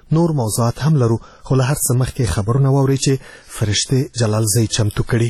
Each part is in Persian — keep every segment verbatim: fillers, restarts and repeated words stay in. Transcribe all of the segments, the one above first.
نور موضوعات هم لرو، خو له هر څه مخکې خبرونه واورئ چې فرشته جلالزی چمتو کړي.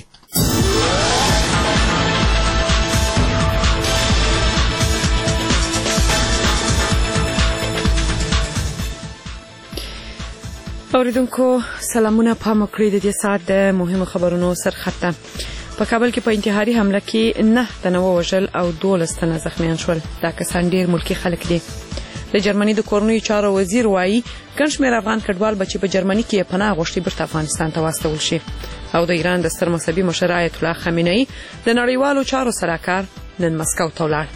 اوریدونکو سلامونه، پام وکړئ د دې ساعت د مهمو خبرونو سرخط ته. په کابل کې په انتحاري حمله کې نه تنه ووژل او دولس تنه زخمیان شول. دا کسان ډیر ملکی خلک دي. د جرمني د کورنیو چارو وزیر وایي ګڼ شمېر افغان کډوال به چې په جرمني کې پناه غوښتي بیرته افغانستان ته واستول شي. او د ایران د ستر مذهبي مشر آیت الله خامنه‌ای د نړیوالو چارو سلاکار نن مسکو ته ولاړ.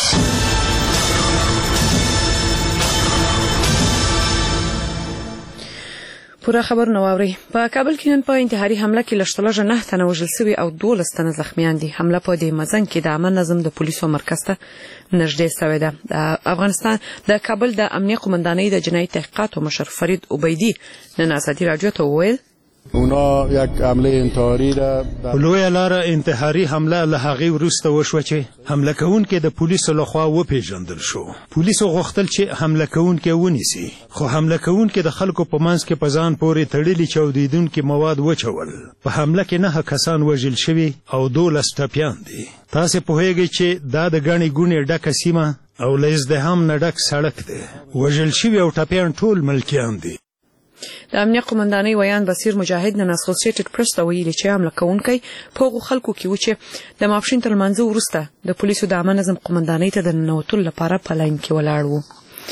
پوره خبرونه واورئ. په کابل کې نن په انتحاري حمله کې لږترلږه نه تنه وژل شوي او دولس تنه زخمیان دي. حمله په دې مزن کې د عامه نظم د پولیسو مرکز ته نږدې شوې ده. د افغانستان د کابل د امنیه قومندانۍ د جنایي تحقیقاتو مشر فرید عبیدی نن ازادي راډیو ته وویل اونا یک حمله انتحاری را لویه لاره انتحاري حمله له هغې وروسته وشوه چې حمله کوونکی د پولیسو لخوا وپېژندل شو. پولیسو غوښتل چې حمله کوونکی ونیسي، خو حمله کوونکی د خلکو په منځ کې په ځان پورې تړلي چاودېدونکي مواد وچول. په حمله کې نهه کسان وژل شوي او دولس ټپیان دي. تاسې پوهیږئ چې دا د ګڼې ګوڼې ډکه سیمه او له ازدحام نه ډک سړک دی. وژل شوي او ټپیان ټول ملکیان دي. د امنیه قومندانۍ ویان بصیر مجاهد نن اسوسییټډ پریس ته ویلي چې حمله کوونکی په هغو خلکو کې و چې د ماپښین تر لمانځه وروسته د پولیسو د عامه نظم قومندانۍ ته د ننوتلو لپاره په لاین کې ولاړ و.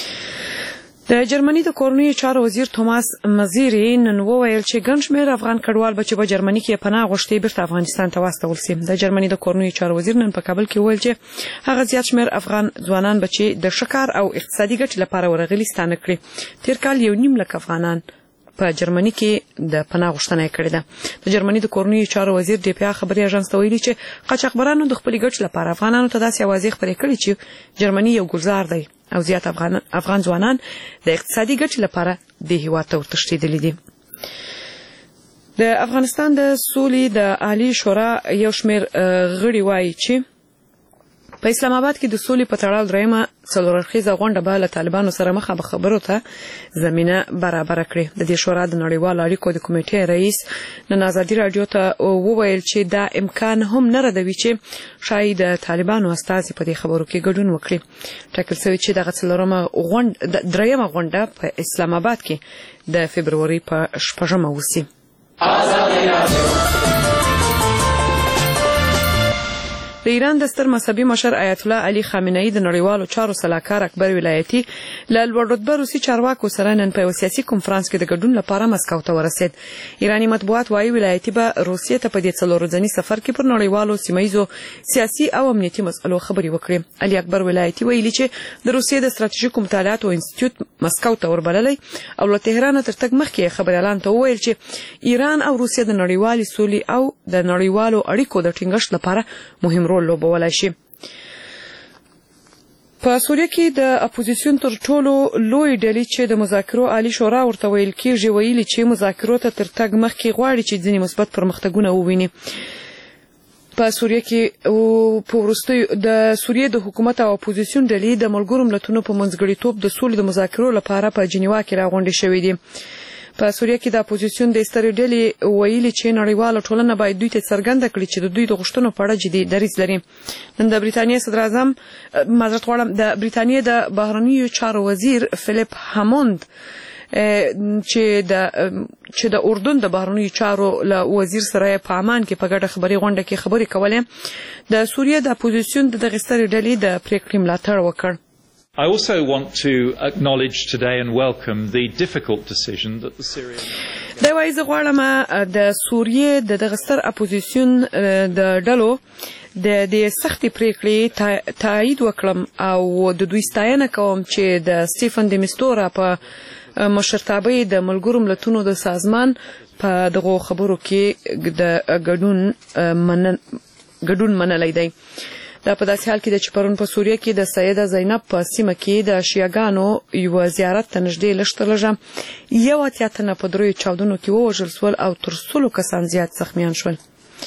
د جرمني د کورنیو چارو وزیر توماس مزیری نن وویل چې ګڼ شمېر افغان کډوال به چې په جرمني کې پناه غوښتي بیرته افغانستان ته واستول سي. د جرمني د کورنیو چارو وزیر نن په کابل کې وویل چې هغه زیات شمېر افغان ځوانان به چې د ښکار او اقتصادي ګټې لپاره ورغلي ستانه کړي. تیر کال یو نیم لک افغانان په جرمني کې د پناه غوښتنه کړې ده. د جرمني د کورنیو چارو وزیر ډي پی آ خبري اژانس ته ویلي چې قاچاقبرانو د خپل ګټ لپاره افغانانو ته داسې اوازې خبرې کړې چې جرمني یو ګلزار دی او زیات افغان افغان ځوانان د اقتصادي ګټې لپاره د هیواد ته ورتښتېدلي دي. د افغانستان د سولې د عالی شورا یو شمېر غړي وایي چې په اسلام آباد کې د سولې په تړاو درېیمه څلوراړخیزه غونډه به له طالبانو سره مخامخ خبرو ته زمینه برابره کړي. د دې شورا د نړیوالو اړیکو د کمیټې رئیس نن ازادي راډیو ته وویل چې دا امکان هم نه ردوي چې شاید د طالبانو استازي په دې خبرو کې ګډون وکړي. ټاکل شوی چې دغه څلورمه غونډه درېیمه غونډه په اسلام آباد کې د فبروري په شپږمه وسی. د ایران د ستر مذهبي مشر آیت الله علي خامنه‌ای د نړیوالو چارو سلاکار اکبر ولایتي له لوړ رتبه روسي چارواکو سره نن په یو سیاسي کنفرانس کې د ګډون لپاره مسکو ته ورسید. ایراني مطبوعات وايي ولایتي به روسیې ته په دې څلور ورځني سفر کې پر نړیوالو سیمایزو سیاسي او امنیتي مسلو خبرې وکړي. علي اکبر ولایتي ویلي چې د روسیې د ستراتیژیکو مطالعاتو انسټیټیوټ مسکو ته وربللی او له تهران تر تګ مخکې خبر اعلان ته وویل چې ایران او روسیې د نړیوالې سولې او د نړیوالو اړیکو د ټینګښت لپاره مهم رول لوبولای شي. په سوریه کې د اپوزیسیون تر ټولو لوی ډلې چې د مذاکرو عالی شورا ورته ویل کېږي ویلي چې مذاکرو ته تر تګ مخکې غواړي چې ځینې مثبت پرمختګونه وویني. په سوریه کې په وروستیو د سوریې د حکومت او اپوزیسیون ډلې د ملګرو ملتونو په منځګړیتوب د سولې د مذاکرو لپاره په جنیوا کې راغونډې شوې دي. په سوریه کې د اپوزیسیون د سترې ډلې ویلي چې نړیواله ټولنه باید دوی ته څرګنده کړي چې د دوی د غوښتنو په اړه جدي دریځ لري. نن د برېټانیا صدر اعظم معذرت غواړم د برېټانیا د بهرنیو چارو وزیر فلیپ هاموند چې د چې د اردن د بهرنیو چارو له وزیر سره په عمان کې په ګډه خبري غونډه کې خبرې کولې. د سوریه د اپوزیسیون د دغه سترې ډلې د پریکړې ملاتړ وکړ. I also want to acknowledge today and welcome the difficult decision that the Syrian دا وایي زه غواړم د سوریې د دغه ستر اپوزیسیون د ډلو د دې سختې پریکړې تایید وکړم او د دوی ستاینه کوم چې د سټیفن د مستورا په مشرتابه د ملګرو ملتونو د سازمان په دغه خبرو کې د ګډون منن ګډون منلای دی. دا په داسې حال کې د چې پرون په سوریه کې د سیده زینب په سیمه کې د شیعاګانو یو زیارت ته نږدې لږترلږه یو اتیا تنه په دریو چاودنو کې ووژل شول او تر سلو کسان زیات زخمیان شول.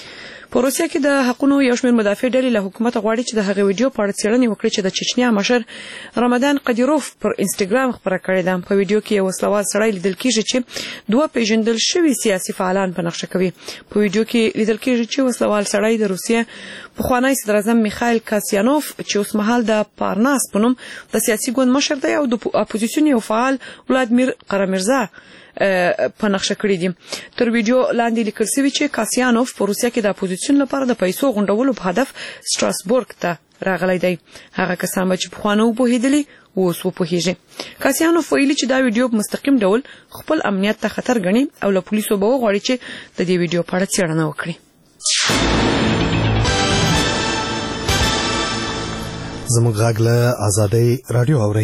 په روسیه کې د حقوقو یو شمېر مدافع ډلې له حکومت غواړي چې د هغې ویډیو په اړه څېړنې وکړي چې د چچنیا مشر رمضان قدیروف پر انسټاګرام خپره کړې ده. په ویډیو کې یو وسلوال سړی لیدل کېږي چې دوه پیژندل شوي سیاسي فعالان په نقشه کوي. په ویډیو کې لیدل کېږي چې وسلوال سړی د روسیې پخوانی صدر اعظم میخایل کاسیانوف چې اوس مهال د پارناس په نوم د سیاسي ګوند مشر دی او د اپوزیسیون یو فعال ولادیمیر قرامرزا په نقشه کړی دي. تر ویډیو لاندې لیکل شوی چې کاسیانوف په روسیه کې د اپوزیسیون لپاره د پیسو غونډولو په هدف سټراسبورګ ته راغلی دی. هغه کسان چې پخوانه وپوهېدلي اوس وپوهېږي. کاسیانوف ویلي چې دا ویډیو په مستقیم ډول خپل امنیت ته خطر ګڼي او له پولیسو به وغواړي چې د دې ویډیو په اړه څېړنه وکړي. زموږ غږ له آزادۍ راډیو اورئ.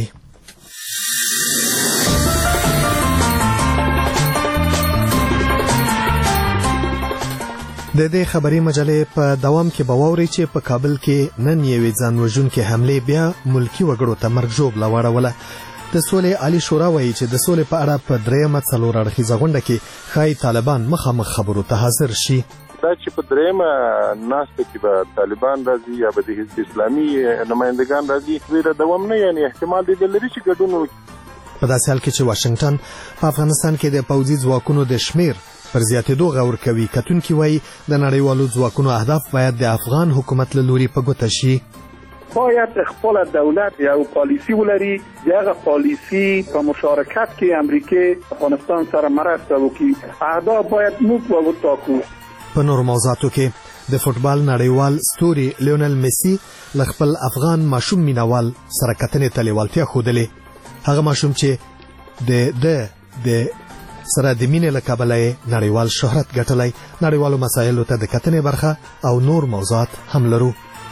د دې خبري مجلې په دوام کې به واورئ چې په کابل کې نن یوې ځان وژونکې حملې بیا ملکي وګړو ته مرګ ژوبله واړوله. د سولې عالي شورا وایي چې د سولې په اړه په درېیمه څلور اړخیزه غونډه کې ښایي طالبان مخامخ خبرو ته حاضر شي. دا چې په درېیمه ناسته کې به طالبان راځي یا به د حزب اسلامي نمایندګان راځي ویره دوام نه یعنی احتمال دی لري چې ګډون وکړي. په داسې حال کې چې واشنګټن په افغانستان کې د پوځي ځواکونو د شمیر پر زیاتېدو غور کوي. کتونکي وایي د نړیوالو ځواکونو اهداف باید د افغان حکومت له لوري په ګوته شي. باید خپل دولت یو پالیسی ولري. دغه پالیسی په مشارکت کې امریکا افغانستان سره مرسته وکړي. اهداف باید موږ وټاکو. په نورو موضوعاتو کې د فوټبال نړیوال ستوري لیونل میسی له خپل افغان ماشوم مینوال سره کتنې ته لیوالتیا ښودلې. هغه ماشوم چې د د د سره د مینې له کبله نړیوال شهرت ګټلی. نړیوالو مسایلو ته د کتنې برخه او نور موضوعات هم لرو.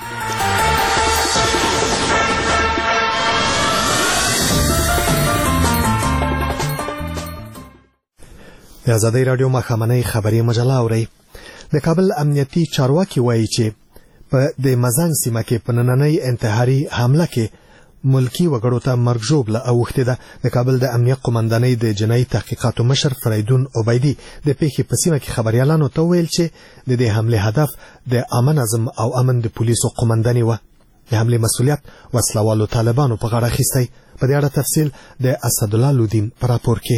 د آزادۍ راډیو ماښامنۍ خبري مجله اورئ. د کابل امنیتي چارواکي وایي چې په د مزنګ سیمه کې په نننۍ انتحاري حمله کې ملکی وګړو ته مرګ ژوبله اوښتې ده. د کابل د امنیت قومندانۍ د جنایي تحقیقاتو مشر فریدون عبیدي د پیښې په سیمه کې خبریالانو ته وویل چې د دې حملې هدف د عامه نظم او امن د پولیسو قومنداني وه. د حملې مسؤلیت وسلوالو طالبانو په غاړه اخیستی. په دې اړه تفصیل د اسدالله لودین په راپور کې.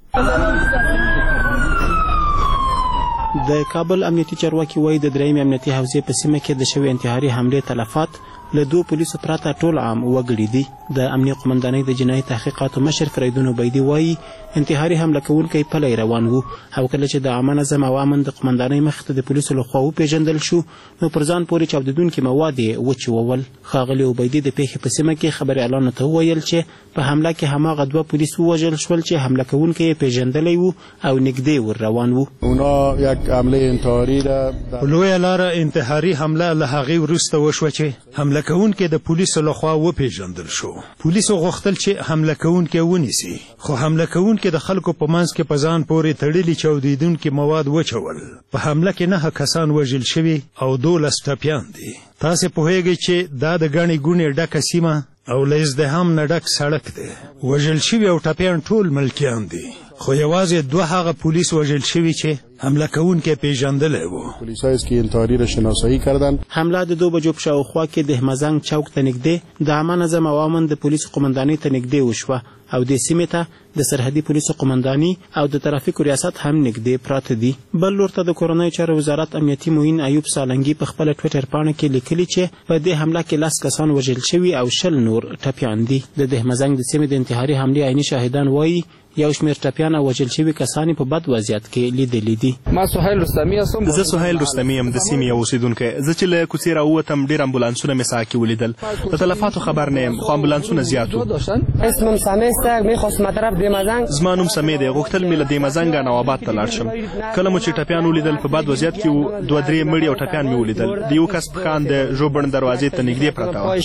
د کابل امنیتي چارواکي وایي د درېیمې امنیتي حوزې په سیمه کې د شوې انتحاري حملې تلفات له دوه پولیسو پرته ټول عام وګړي دي. د امنیت قومندانۍ د جنایي تحقیقاتو مشر فریدون عبیدي وایي انتحاري حمله کوونکی پلی روان وو او کله چې د عامه نظم او امن د قومندانۍ مخې ته د پولیسو لخوا وپېژندل شو نو پر ځان پورې چاودېدونکي مواد یې وچوول. ښاغلي عبیدي د پیښې په سیمه کې خبریالانو ته وویل چې په حمله کې هماغه دوه پولیس ووژل شول چې حمله کوونکی یې پېژندلی وو او نږدې ور روان وو. اونا یک حمله انتحاري ده. په لویه لاره انتحاري حمله له هغې وروسته وشوه چې حمله کوونکی د پولیسو لخوا وپېژندل شو. پولیسو غوښتل چې حمله کوونکی ونیسي خو حمله کوونکی د خلکو په منځ کې په ځان پورې تړلي چاودېدونکي مواد وچول. په حمله کې نهه کسان وژل شوي او دولس ټپیان دي. تاسې پوهیږئ چې دا د ګڼې ګوڼې ډکه سیمه او له ازدحام نه ډک سړک دی. وژل شوي او ټپیان ټول ملکیان دي خو یوازې دوه هغه پولیس وژل شوي چې حمله کوونکی پیژندلی و. پلیسایی است که انتحاری را شناسایی کردند. حمله د دو بجو په شاوخوا کې د مزنګ چوک ته نږدې د عامه نظم او امن د پولیسو قومندانۍ ته نږدې وشوه او د سیمې ته د سرحدي پولیسو قومنداني او د ترافیکو ریاست هم نږدې پراته دي. بل لور ته د کورنیو چارو وزارت امنیتي معین ایوب سالنګي په خپله ټویټر پاڼه کې لیکلي چې په دې حمله کې لس کسان وژل شوي او شل نور ټپیان دي. د دهمزنګ د سیمې د انتحاري حملې عیني شاهدان وایي یو شمېر ټپیان او وژل شوي کسان په بد وضعیت کې لیدلي دي. ما سهیل رستمی هستم. زه سهیل رستمی یم د سیمې یو اوسېدونکی. زه چې له کوڅې راووتم ډېر امبولانسونه مې ساحه کې ولیدل. د تلفاتو خبر نه یم خو امبولانسونه زیات وو. اسمم سمی است میخواستم طرف دهمزنګ. زما نوم سمی دی. غوښتل مې له دهمزنګه نواباد ته لاړ شم. کله مو چې ټپیان ولیدل په بد وضعیت کې وو. دوه درې مړي او ټپیان مې ولیدل. د یو کس پښان د ژوبڼ دروازې ته نږدې پرته وه.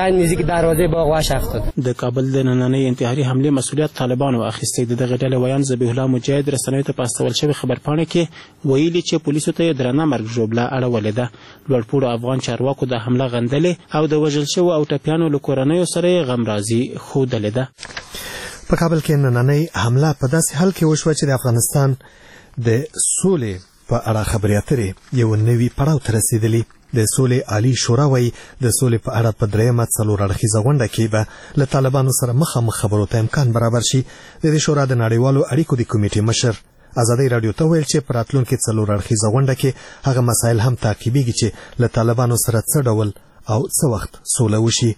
د کابل د نننۍ انتحاري حملې مسؤلیت طالبانو اخیستی. د دغې ډلې ویان ذبیح الله مجاهد رسنیو ته په استول شوې خبرپاڼه کې ویلي چې پولیسو ته یې درنه مرګ ژوبله اړولې ده. لوړپوړو افغان چارواکو د حمله غندلې او د وژل شوو او ټپیانو له کورنیو سره یې غمرازي ښودلې ده. په کابل کې نننۍ حمله په داسې حال کې وشوه چې د افغانستان د سولې په اړه خبرې اترې یو نوي پړاو ته رسیدلی. د سولې عالی شورا وایي د سولې په اړه په درېیمه څلور اړخیزه غونډه کې به له طالبانو سره مخامخ خبرو ته امکان برابر شي. د دې شورا د نړیوالو اړیکو د کمیټې مشر ازادي رادیو ته ویل چې په راتلونکي څلور اړخیزه غونډه کې هغه مسایل هم تعقیبېږي چې له طالبانو سره څه ډول او څه وخت سوله وشي.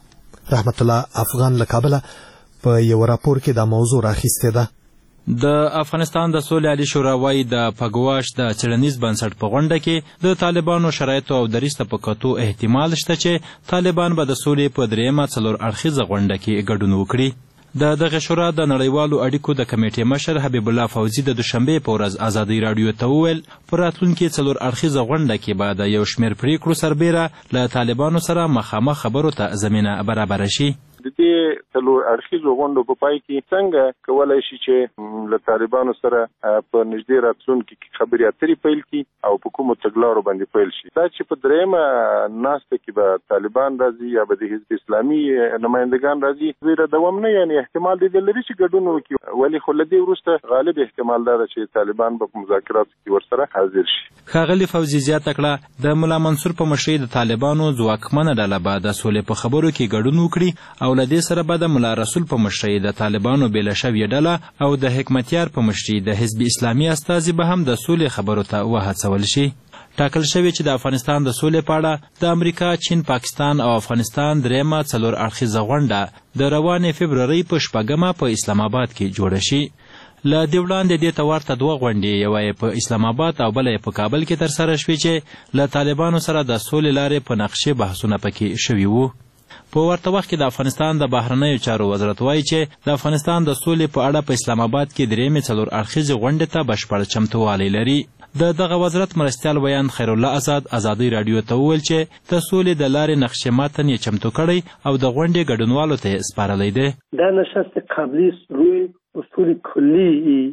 رحمت الله افغان له کابله په یو راپور کې دا موضوع راخیستې ده. د افغانستان د سولې عالی شورا وایي د پګواش د څېړنیز بنسټ په غونډه کې د طالبانو شرایطو او دریځ ته په کتو احتمال شته چې طالبان به د سولې په درېیمه څلور اړخیزه غونډه کې ګډون وکړي. د دغه شورا د نړیوالو اړیکو د کمیټې مشر حبیب الله فوزي د دوشنبې په ورځ ازادي رادیو ته وویل په راتلونکي څلور اړخیزه غونډه کې به د یو شمېر پریکړو سربیره له طالبانو سره مخامخ خبرو ته زمینه برابره شي. د دې څلور اړخیزو غونډو په پای کې څنګه کولای شي چې له طالبانو سره په نږدې راتلونکي کې خبرې اترې پیل کړي او په کومو تګلارو باندې پیل شي. دا چې په درېیمه ناسته کې به طالبان راځي یا به د حزب اسلامي نمایندګان راځي زیره دوام نه، یعنی احتمال دی لري چې ګډون وکړي، ولی خو له دې وروسته غالب احتمال دا چې طالبان به په مذاکراتو کې ورسره حاضر شي. ښاغلي فوزي زیاته کړه د ملا منصور په مشرۍ د طالبانو ځواکمنه ډله به د سولې په خبرو کې ګډون وکړي او له دې سره به د ملا رسول په مشرۍ د طالبانو بېله شوې ډله او د حکمتیار په مشرۍ د حزب اسلامي استازي به هم د سولې خبرو ته وهڅول شي. ټاکل شوی چې د افغانستان د سولې په اړه د امریکا، چین، پاکستان او افغانستان درېیمه څلور اړخیزه غونډه د روانې فبرورۍ په شپږمه په اسلام آباد کې جوړه شي. له دې وړاندې دې ته ورته دوه غونډې، یوه یې په اسلام آباد او بله یې په کابل کې ترسره شوې چې له طالبانو سره د سولې لارې په نقشې بحثونه پکې شوي وو. په ورته وخت کې د افغانستان د بهرنیو چارو وزارت وایي چې د افغانستان د سولې په اړه په اسلام آباد کې درېیمې څلور اړخیزې غونډې ته بشپړ چمتووالی لري. د دغه وزارت مرستیال ویان خیر الله آزاد ازادي رادیو ته وویل چې د سولې د لارې نقشې متن یې چمتو کړی او د غونډې ګډونوالو ته یې سپارلی دی. در نشست قبلی روی اصول کلی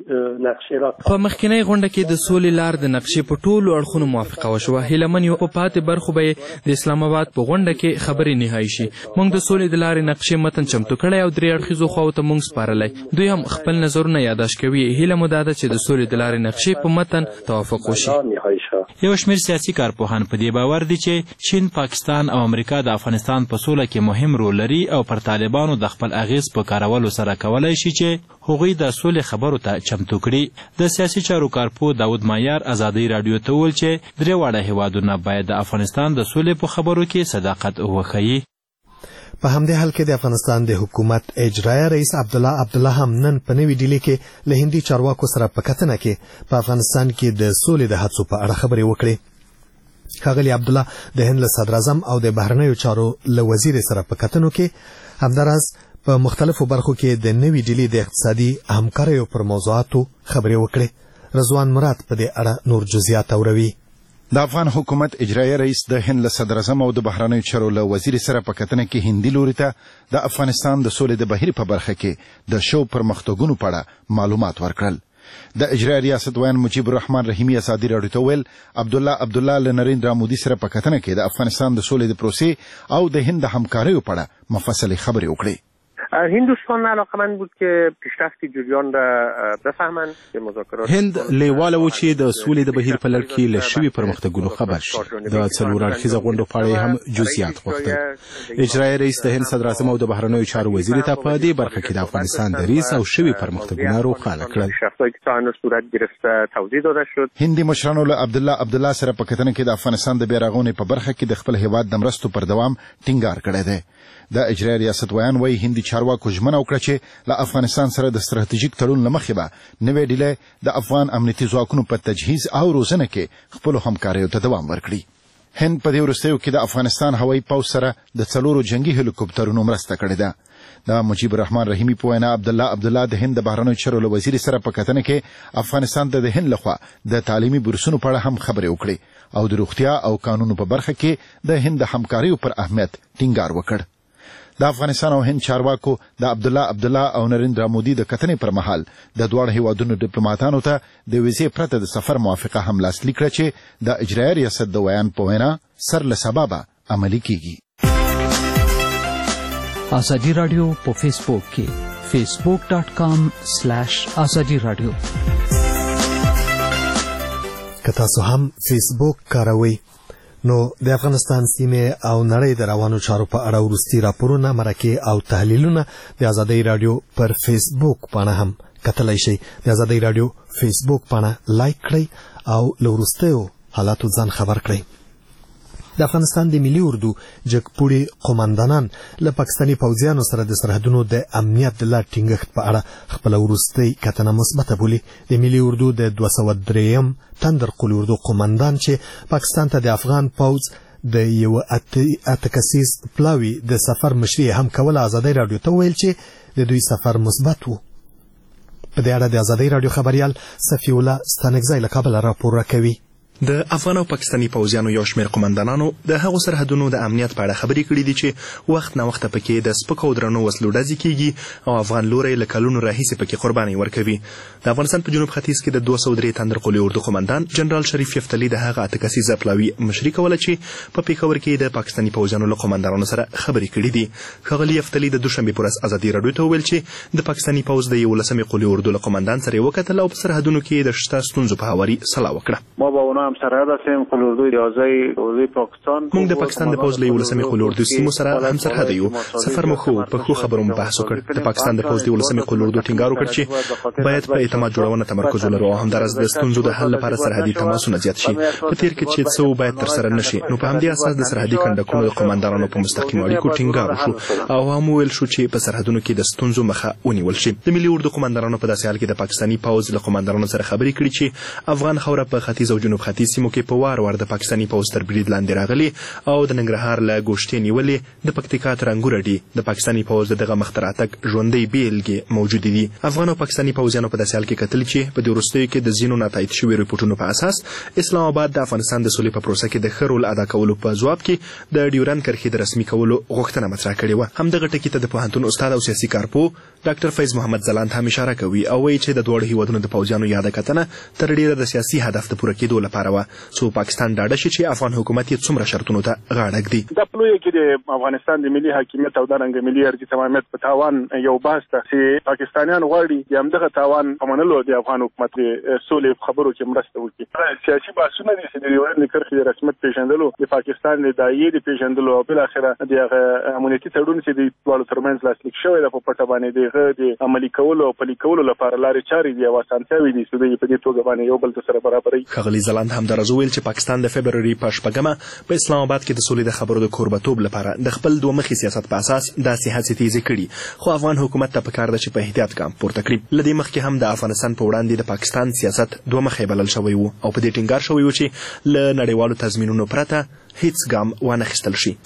نقشه را په مخکینی غونډه کې د سولې لار د نقشې په ټولو اړخونو موافقه وشوه. هیله من یو په پاتې برخو به د اسلام آباد په غونډه کې خبرې نهایی شي. موږ د سولې د لارې نقشې متن چمتو کړی او درې اړخیزو خواو ته موږ سپارلی. دوی هم خپل نظرونه یاداشت کوي. هیله مو دا ده چې د سولې د لارې نقشې په متن توافق وشي. یو شمېر سیاسي کارپوهان په دې باور دي چې چین، پاکستان او امریکا د افغانستان په سوله کې مهم رول لري او پر طالبانو د خپل اغیز په کارولو سره کولی شي چې هغوی د سولې خبرو ته چمتو کړي. د سیاسي چارو کارپو داود مایار ازادي رادیو ته وویل چې درې واړه هیوادونه باید د افغانستان د سولې په خبرو کې صداقت وښیي. په همدې حال کې د افغانستان د حکومت اجرایه رئیس عبدالله عبدالله هم نن په نوې ډیلي کې له هندي چارواکو سره په کتنه کې په افغانستان کې د سولې د هڅو په اړه خبرې وکړې. ښاغلي عبدالله د هند له صدراعظم او د بهرنیو چارو له وزیر سره په کتنو کې همداراز په مختلفو برخو کې د نوې ډیلي د اقتصادي همکاریو پر موضوعاتو خبرې وکړې. رضوان مراد په دې اړه نور جزئیات اوروي. د افغان حکومت اجرایه رئیس د هند له صدراعظم او د بهرنیو چارو له وزیر سره په کتنه کې هندي لوري ته د افغانستان د سولې د بهیر په برخه کې د شو پرمختګونو په اړه معلومات ورکړل. د اجرایه ریاست ویان مجیب الرحمن رحیمی ازادي رادیو ته ویل عبدالله عبدالله له نریندرا مودي سره په کتنه کې د افغانستان د سولې د پروسې او د هند د همکاریو په اړه مفصل خبرې وکړې. هندوستان علاقمند بود که پیشرفت جریان را بفهمند که مذاکرات هند لیواله و چې د سولې د بهیر په لړ کې له شوي پرمختګونو خبر شي. د څلور اړخیزه غونډو په اړه هم جزئیات غوښتل. اجرایي رئیس د هند صدراعظم او د بهرنیو چارو وزیر ته په دې برخه کې د افغانستان دریځ او شوي پرمختګونه روښانه کړل. پیشرفت‌هایی که تا هنوز صورت گرفته توضیح داده شد. هندي مشرانو له عبدالله عبدالله سره په کتنه کې د افغانستان د بیارغونې په برخه کې د خپل هیواد د مرستو پر دوام ټینګار کړی دی. د اجرایي ریاست ویان وایي هندي چارواکو ژمنه وکړه چې له افغانستان سره د ستراتیژیک تړون له مخې به نوې ډیلې د افغان امنیتي ځواکونو په تجهیز او روزنه کې خپلو همکاریو ته دوام ورکړي. هند په دې وروستیو کې د افغانستان هوایي پوځ سره د څلورو جنگي هلیکوپټرونو مرسته کړې ده. د مجیب الرحمن رحیمی په وینا عبدالله عبدالله د هند د بهرنیو چارو له وزیر سره په کتنه کې افغانستان ته د هند لخوا د تعلیمي بورسونو په اړه هم خبرې وکړې او د روغتیا او قانونو په برخه کې د هند د همکاریو پر اهمیت ټینګار وکړ. د افغانستان او هند چارواکو د عبدالله عبدالله او نریندرا مودي د کتنې پر مهال د دواړو هیوادونو ډیپلوماټانو ته د ویزې پرته د سفر موافقه هم لاسلیک کړه چې د اجرایي ریاست د ویان په وینا سر له سببه عملي کیږي. ازادي رادیو په فیسبوک کې facebook.com slash azadi radio. که تاسو هم فیسبوک کاروئ نو د افغانستان سیمه او نړۍ د روانو چارو په اړه ورستي راپورونه مرکه او تحلیلونه د ازادۍ رادیو پر فیسبوک باندې هم کتلای شئ. د ازادۍ رادیو فیسبوک باندې لایک کړئ او لورستیو حالاتو ځان خبر کړئ. د افغانستان د ملي اردو جګپوړي قومندانان له پاکستاني پوځیانو سره د سرحدونو د امنیت د لا ټینګښت په اړه خپل ورستۍ کتنه مثبته بولي. د ملي اردو د دوه سوه درېیم تندر قولي اردو قومندان چې پاکستان ته د افغان پوځ د یو اته کسیز پلاوي د سفر مشري هم کوله ازادۍ رادیو ته ویل چې د دوی سفر مثبت وو. په دې اړه د ازادۍ رادیو خبريال صفي الله ستانکزی له کابل راپور راکوي. د افغان او پاکستاني پوځیانو یو شمېر قومندانانو د هغو سرحدونو د امنیت په اړه خبرې کړې دي چې وخت نه وخت پکې د سپکو درنو وسلو ډزې کیږي او افغان لوري له کلونو راهیسې پکې قرباني ورکوي. د افغانستان په جنوب ختیځ کې د دوه سوه درې تندر قولي اردو قومندان جنرال شریف یفتلی د هغه اته کسیزه پلاوي مشري کوله چې په پیښور کې د پاکستاني پوځیانو له قومندانانو سره خبرې کړې دي. ښاغلي یفتلی د دوشنبې پر ورځ ازادي رادیو ته وویل چې د پاکستاني پوځ د یولسمې قولي اردو له قومندان سره وکتل او په سرحدونو کې د شته ستونزو په هواري سلا وکړه. ما با اونها هم سرحد هستیم قولي ریاضی اردوی پاکستان. موږ د پاکستان د پوځ له یولسمې قولي اردو سیمو سره هم سرحد یو. سفر مو خو په خو خبرو مو بحث وکړ. د پاکستان د پوځ د یولسمې قولي اردو ټینګار وکړ چې باید په اعتماد جوړونه تمرکز ولرو او همدارس د ستونزو د حل لپاره سرحدي تماسونه زیات شي. په تیر کې چې څو باید تر سره نشي نو په همدې اساس د سرحدي کنډکونو د قومندانانو په مستقیم اړیکو ټینګار وشو او هم ویل شو چې په سرحدونو کې د ستونزو مخه ونیول شي. د ملي اردو قومندانانو په داسې حال کې د پاکستاني پوځ له قومندانانو سره خبرې کړې چې افغان خوره په ختیځ او جنوب ختیځ سیمو کې په وار وار د پاکستاني پوځ تر برید لاندې راغلي او د ننګرهار له ګوشتې نیولې د پکتیکا تر انګوره ډي د پاکستاني پوځ دغه مختراتک ژوندۍ بیلګې موجود دي. افغان او پاکستاني پوځیانو په داسې حال کې کتل چې په دې وروستیو کې د ځینو ناتایید شویو ریپورټونو په اساس اسلام آباد د افغانستان د سولې په پروسه کې د ښه رول ادا کولو په ځواب کې د ډیورند کرښې د رسمي کولو غوښتنه مطرح کړې وه. همدغه ټکي ته د پوهنتون استاد او سیاسي کارپوه ډاکټر فیض محمد ځلاند هم اشاره کوي او وایي چې د دواړو هیوادونو د پوځیانو یاده کتنه تر ډیره د سیاسي هدف د پوره کېدو لپاره وه څو پاکستان ډاډه شي چې افغان حکومت یې څومره شرطونو ته غاړه ږدي. دا پلوی کې د افغانستان د ملي حاکمیت او د رنګ ملي ارزښت تمامیت په تاوان یو بحث ته چې پاکستانیان غواړي د همدغه تاوان په منلو د افغان حکومت سولې خبرو کې مرسته وکړي. سیاسي بحثونه دي چې د ډیورند کرښې د رسمیت پیژندلو د پاکستان د داعیې د پیژندلو او بل اخره د امنیتي تړون چې د دواړو ترمنځ لاسلیک شوی د په پټه باندې دغه د عملي کولو او پلي کولو لپاره لارې چارې دي او اسانتیاوې دي چې دوی په دې توګه باندې یو بل سره برابروي. ښاغلي ځلاند همدارس وویل چې پاکستان د فبروري په شپږمه په اسلام آباد کې د سولې د خبرو د کوربتوب لپاره د خپل دوه مخي سیاست په اساس داسې هڅې تیزې کړي خو افغان حکومت ته پکار ده چې په احتیاط ګام پورته کړي. له دې مخکې هم د افغانستان په وړاندې د پاکستان سیاست دوه مخی بلل شوی و او په دې ټینګار شوی و چې له نړیوالو تضمینونو پرته هیڅ ګام وانخیستل شي.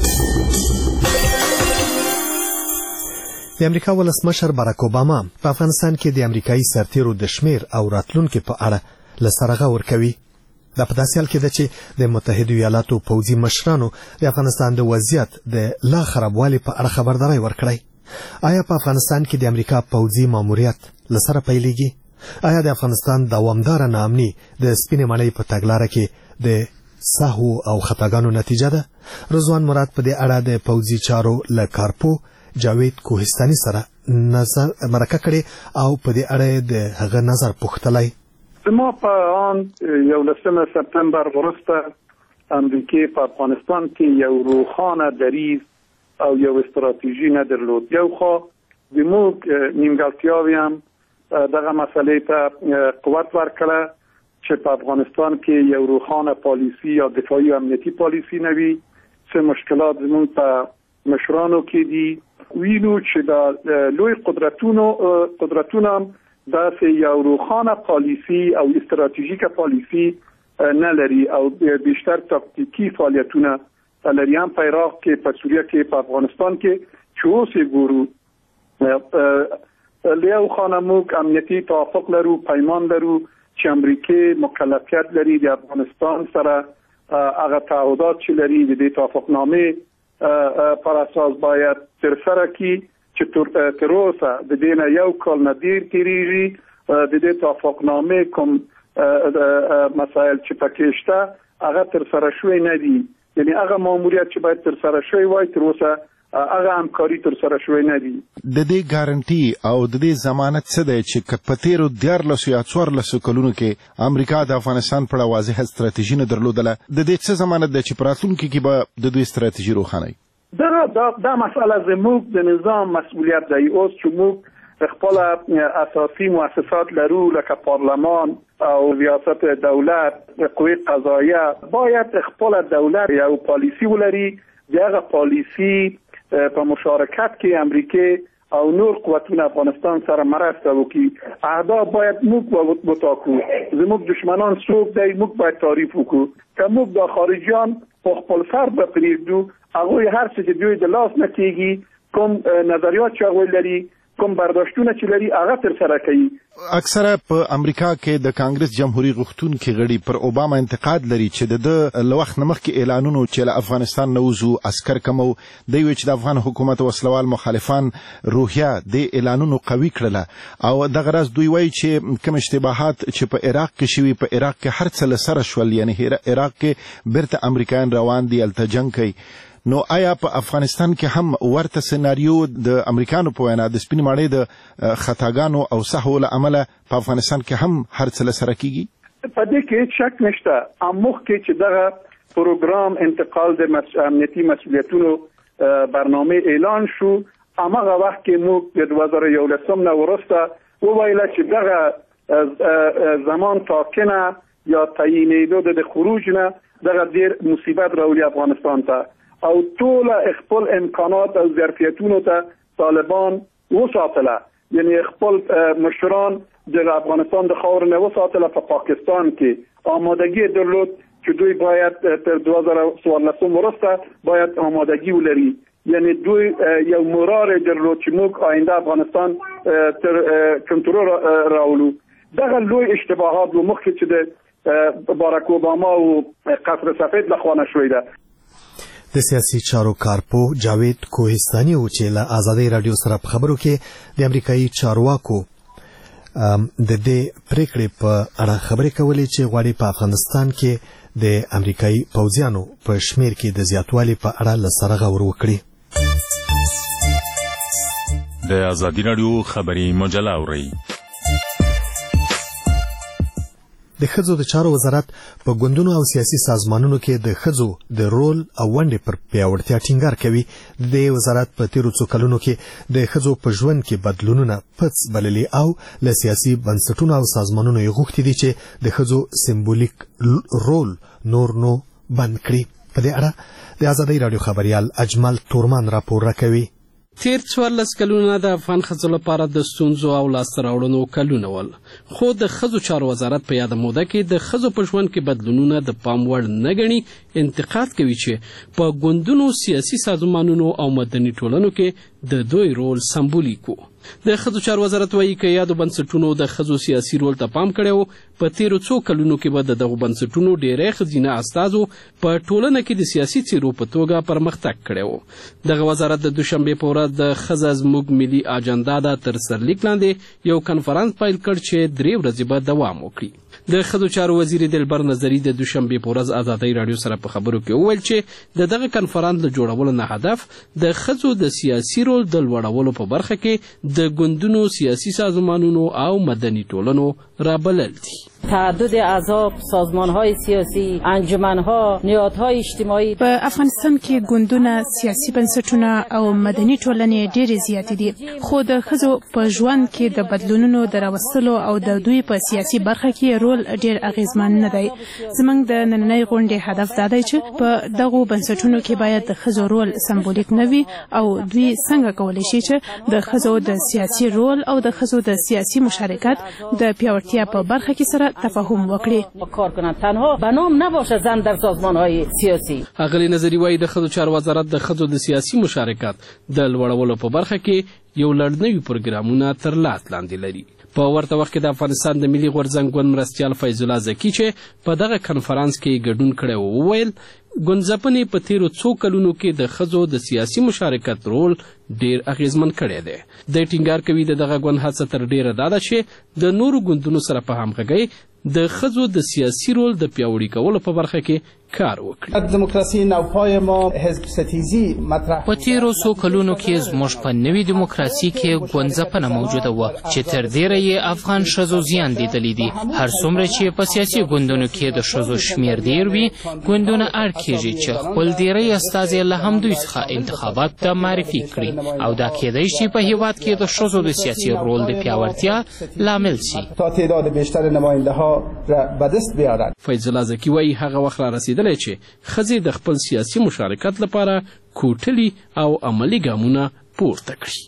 د امریکا ولسمشر باراک اوباما په افغانستان کې د امریکایي سرتیرو د شمیر او راتلونکو په اړه لسرغه ورکوي. دا په داسې حال کې ده چې د متحده ایالاتو پوځي مشرانو د افغانستان د وضعیت د لا خرابوالي په اړه خبرداری ورکړی. آیا په افغانستان کې د امریکا پوځي ماموریت لسره پیلېږي؟ آیا د افغانستان دوامداره ناامني د سپینې ماڼۍ په تګلاره کې د سهو او خطاګانو نتیجه ده؟ رضوان مراد په دې اړه د پوځي چارو له کارپوه جاوید کوهستاني سره نظر مرکه کړې او په دې اړه د هغه نظر پوښتلی. ما په آن یولسم سپتامبر وروسته امریکې په افغانستان کې یو روښانه دریځ او یو استراتیژي نه درلود. یو خوا زموږ نیمګړتیاوې هم دغه مسئلې ته قوت ورکړه چې په افغانستان کې یو روښانه پالیسي یا دفاعي امنیتي پالیسي نه وي. څه مشکلات زموږ په مشرانو کې دي. وینو چې دا لوی قدرتونو قدرتونه داسې یو روښانه پالیسي او استراتیژیکه پالیسي نه لري او بیشتر تاکتیکی فعالیتونه لري. هم په عراق کې، په سوریه کې، په افغانستان کې چې اوس یې ګورو له یو خوا موږ امنیتي توافق لرو، پیمان لرو چې امریکې مکلفیت لري د افغانستان سره هغه تعهدات چې لري د دې توافقنامې پر اساس باید تر سره کی چې تر اوسه د دې نه یو کال نه ډیر تیریږي. د دې توافقنامې کوم مسایل چې پکې شته هغه تر سره شوی نه دي، یعنی هغه ماموریت چې باید تر سره شوی وای تر اوسه هغه همکاري تر سره شوی نه دي. د دې ګارانټي او د دې ضمانت څه دی چې په تیرو دیارلسو یا څوارلسو کلونو کې امریکا د افغانستان په اړه واضحه ستراتیژي نه درلودله؟ د دې څه ضمانت دی چې په راتلونکي کې به د دوی ستراتیژي روښانه وي؟ دا دا دا مسئله زموږ د نظام مسؤلیت دی. اوس چې موږ خپل اساسي مؤسسات لرو لکه پارلمان او ریاست دولت، قوه قضاییه، باید خپل دولت یو پالیسی ولري. دغه پالیسی په مشارکت کې امریکا او نور قوتونه افغانستان سره مرسته وکړي. اهداف باید موږ وټاکو. زموږ دشمنان څوک دی موږ باید تعریف وکړو. که موږ د خارجیان په خپل سر به پرېږدو، هغوی هر څه چې دوی د لاس نه کېږي، کوم نظریات چې هغوی لري، کوم برداشتونه چې لري، هغه تر سره کوي. اکثره په امریکا کې د کانګرس جمهوریت غوښتونکي غړي پر اوباما انتقاد لري چې د ده له وخت نه مخکې اعلانونو چې له افغانستان نه وځو، عسکر کمو، دوی وایي چې د افغان حکومت وسلوال مخالفان روحیه د اعلانونو قوي کړله او دغه راز دوی وایي چې کوم اشتباهات چې په عراق کې شوي، په عراق کې هر څه له سره شول، یعنی عراق کې بیرته امریکایان روان دي، هلته جنګ کوي. نو آیا په افغانستان کې هم ورته سناریو د امریکانو په وینا د سپین ماڼۍ د خطاګانو او سهو له امله په افغانستان کې هم هر څه له سره کیږي؟ په دې کې هیڅ شک نشته. اموخ کې چې دغه پروګرام انتقال د امنیتي مسؤلیتونو برنامه اعلان شو، هماغه وخت کې موږ د دوه زره یولسم نه وروسته وویل چې دغه زمان ټاکنه یا تعیینېدو د خروج نه دغه ډېر مصیبت راولي افغانستان ته او ټول خپل امکانات او ظرفیتونو ته طالبان وساتله. یعنی خپل مشران د افغانستان د خاور نه وساتله. په پاکستان کې آمادگی درلود چې دوی باید تر دوه زره څوارلسم وروسته باید آمادگی ولري. یعنی دوی یو مرار درلود چې موږ آینده افغانستان تر کنټرول راولو. دغه لوی اشتباهات و مخکې چې د باراک اوباما او قصر سفید لخوا نشوی ده. د سیاسي چارو کارپو جاوید کوهستاني و چې له آزادۍ رادیو سره په خبرو کې د امریکایي چارواکو د دې پریکړې په اړه خبرې کولې چې غواړي په افغانستان کې د امریکایي پوځیانو په شمیر کې د زیاتوالي په اړه له سره غور وکړي. د آزادۍ رادیو خبري مجله اورئ. د ښځو د چارو وزارت په ګوندونو او سیاسي سازمانونو کې د ښځو د رول او ونډې پر پیاوړتیا ټینګار کوي. د دې وزارت په تیرو څو کلونو کې د ښځو په ژوند کې بدلونونه پڅ بللي او له سیاسي بنسټونو او سازمانونو یې غوښتي دي چې د ښځو سمبولیک رول نور نو بند کړي. په دې اړه د آزادۍ رادیو خبریال اجمل تورمان راپور راکوي. تیر څوارلس کلونه د افغان ښځو لپاره د ستونزو او لاسته راوړنو کلونه ول، خو د ښځو چارو وزارت په یاده موده کې د ښځو په ژوند کې بدلونونه د پام وړ نه ګڼي. انتقاد کوي چې په ګوندونو، سیاسي سازمانونو او مدني ټولنو کې د دوی رول سمبولیک و. د ښځو چارو وزارت وایي که یادو بنسټونو د ښځو سیاسي رول ته پام کړی و، په تیرو څو کلونو کې به د دغو بنسټونو ډیری ښځینه استازو په ټولنه کې د سیاسي څیرو په توګه پرمختګ کړی و. دغه وزارت د دوشنبې په ورځ د ښځه زموږ ملي اجنډا د تر سرلیک لاندې یو کنفرانس پیل کړ چې درې ورځې به دوام وکړي. د ښځو چارو وزیر دلبر نظري د دوشنبې په ورځ آزادۍ راډیو سره په خبرو کې وویل چې د دغه کنفرانس د جوړولو نه هدف د ښځو د سیاسي رول د لوړولو په برخه کې د ګوندونو، سیاسي سازمانونو او مدني ټولنو رابلل دي. تعدد احزاب، سازمان‌های سیاسی، انجمن‌ها، نهادهای اجتماعي په افغانستان کې ګوندونه، سیاسي بنسټونه او مدني ټولنې ډېرې زیاتې دي، خو د ښځو په ژوند کې د بدلونونو د راوستلو او د دوی په سیاسي برخه کې رول ډېر اغیزمن نه دی. زموږ د نننۍ غونډې هدف دا دی چې په دغو بنسټونو کې باید د ښځو رول سمبولیک نه وي او دوی څنګه کولی شي چې د ښځو د سیاسي رول او د ښځو د سیاسي مشارکت د پیاوړتیا په برخه کې سره تفاهم وکړي. کار کنند تنها بنام نباشه زن در سازمان‌های سیاسی. اغلی نظری وایي د ښځو چارو وزارت د ښځو د سیاسي مشارکت د لوړولو په برخه کې یو لړنوي پروګرامونه تر لاس لاندې لري. په ورته وخت کې د افغانستان د ملي غورځنګ ګوند مرستیال فیض الله زکي چې په دغه کنفرانس کې ګډون کړی و، وویل ګوندځپنې په تیرو څو کلونو کې د ښځو د سیاسي مشارکت رول ډیر اغیزمن کړی دی. د ټینګار کوي د دغه ګوند هڅه تر ډیره دا ده چې د نورو ګوندونو سره په همغږۍ د ښځو د سیاسي رول د پیاوړي کولو په برخه کې کار وکړي. دموکراسي نوپای ما حزب ستیزی مطرح په تیرو څو کلونو کې زموږ په نوې دیموکراسي کې ګونځپنه موجوده وه چې تر ډیره یې افغان ښځو زیان لیدلی دي. هر څومره چې په سیاسي ګوندونو کې د ښځو شمیر ډیر وي، ګوندونه اړ کیږي چې خپل ډیری استازي له همدوی څخه انتخابات ته معرفي کړي او دا کیدای شي په هیواد کې د ښځو د سیاسي رول د پیاوړتیا لامل شي تا تعداد بیشتر نماینده ها را به دست بیارند. فیض الله زکی وایي هغه وخت را رسیدلی چې ښځې د خپل سیاسي مشارکت لپاره کوټلي او عملي ګامونه پورته کړي.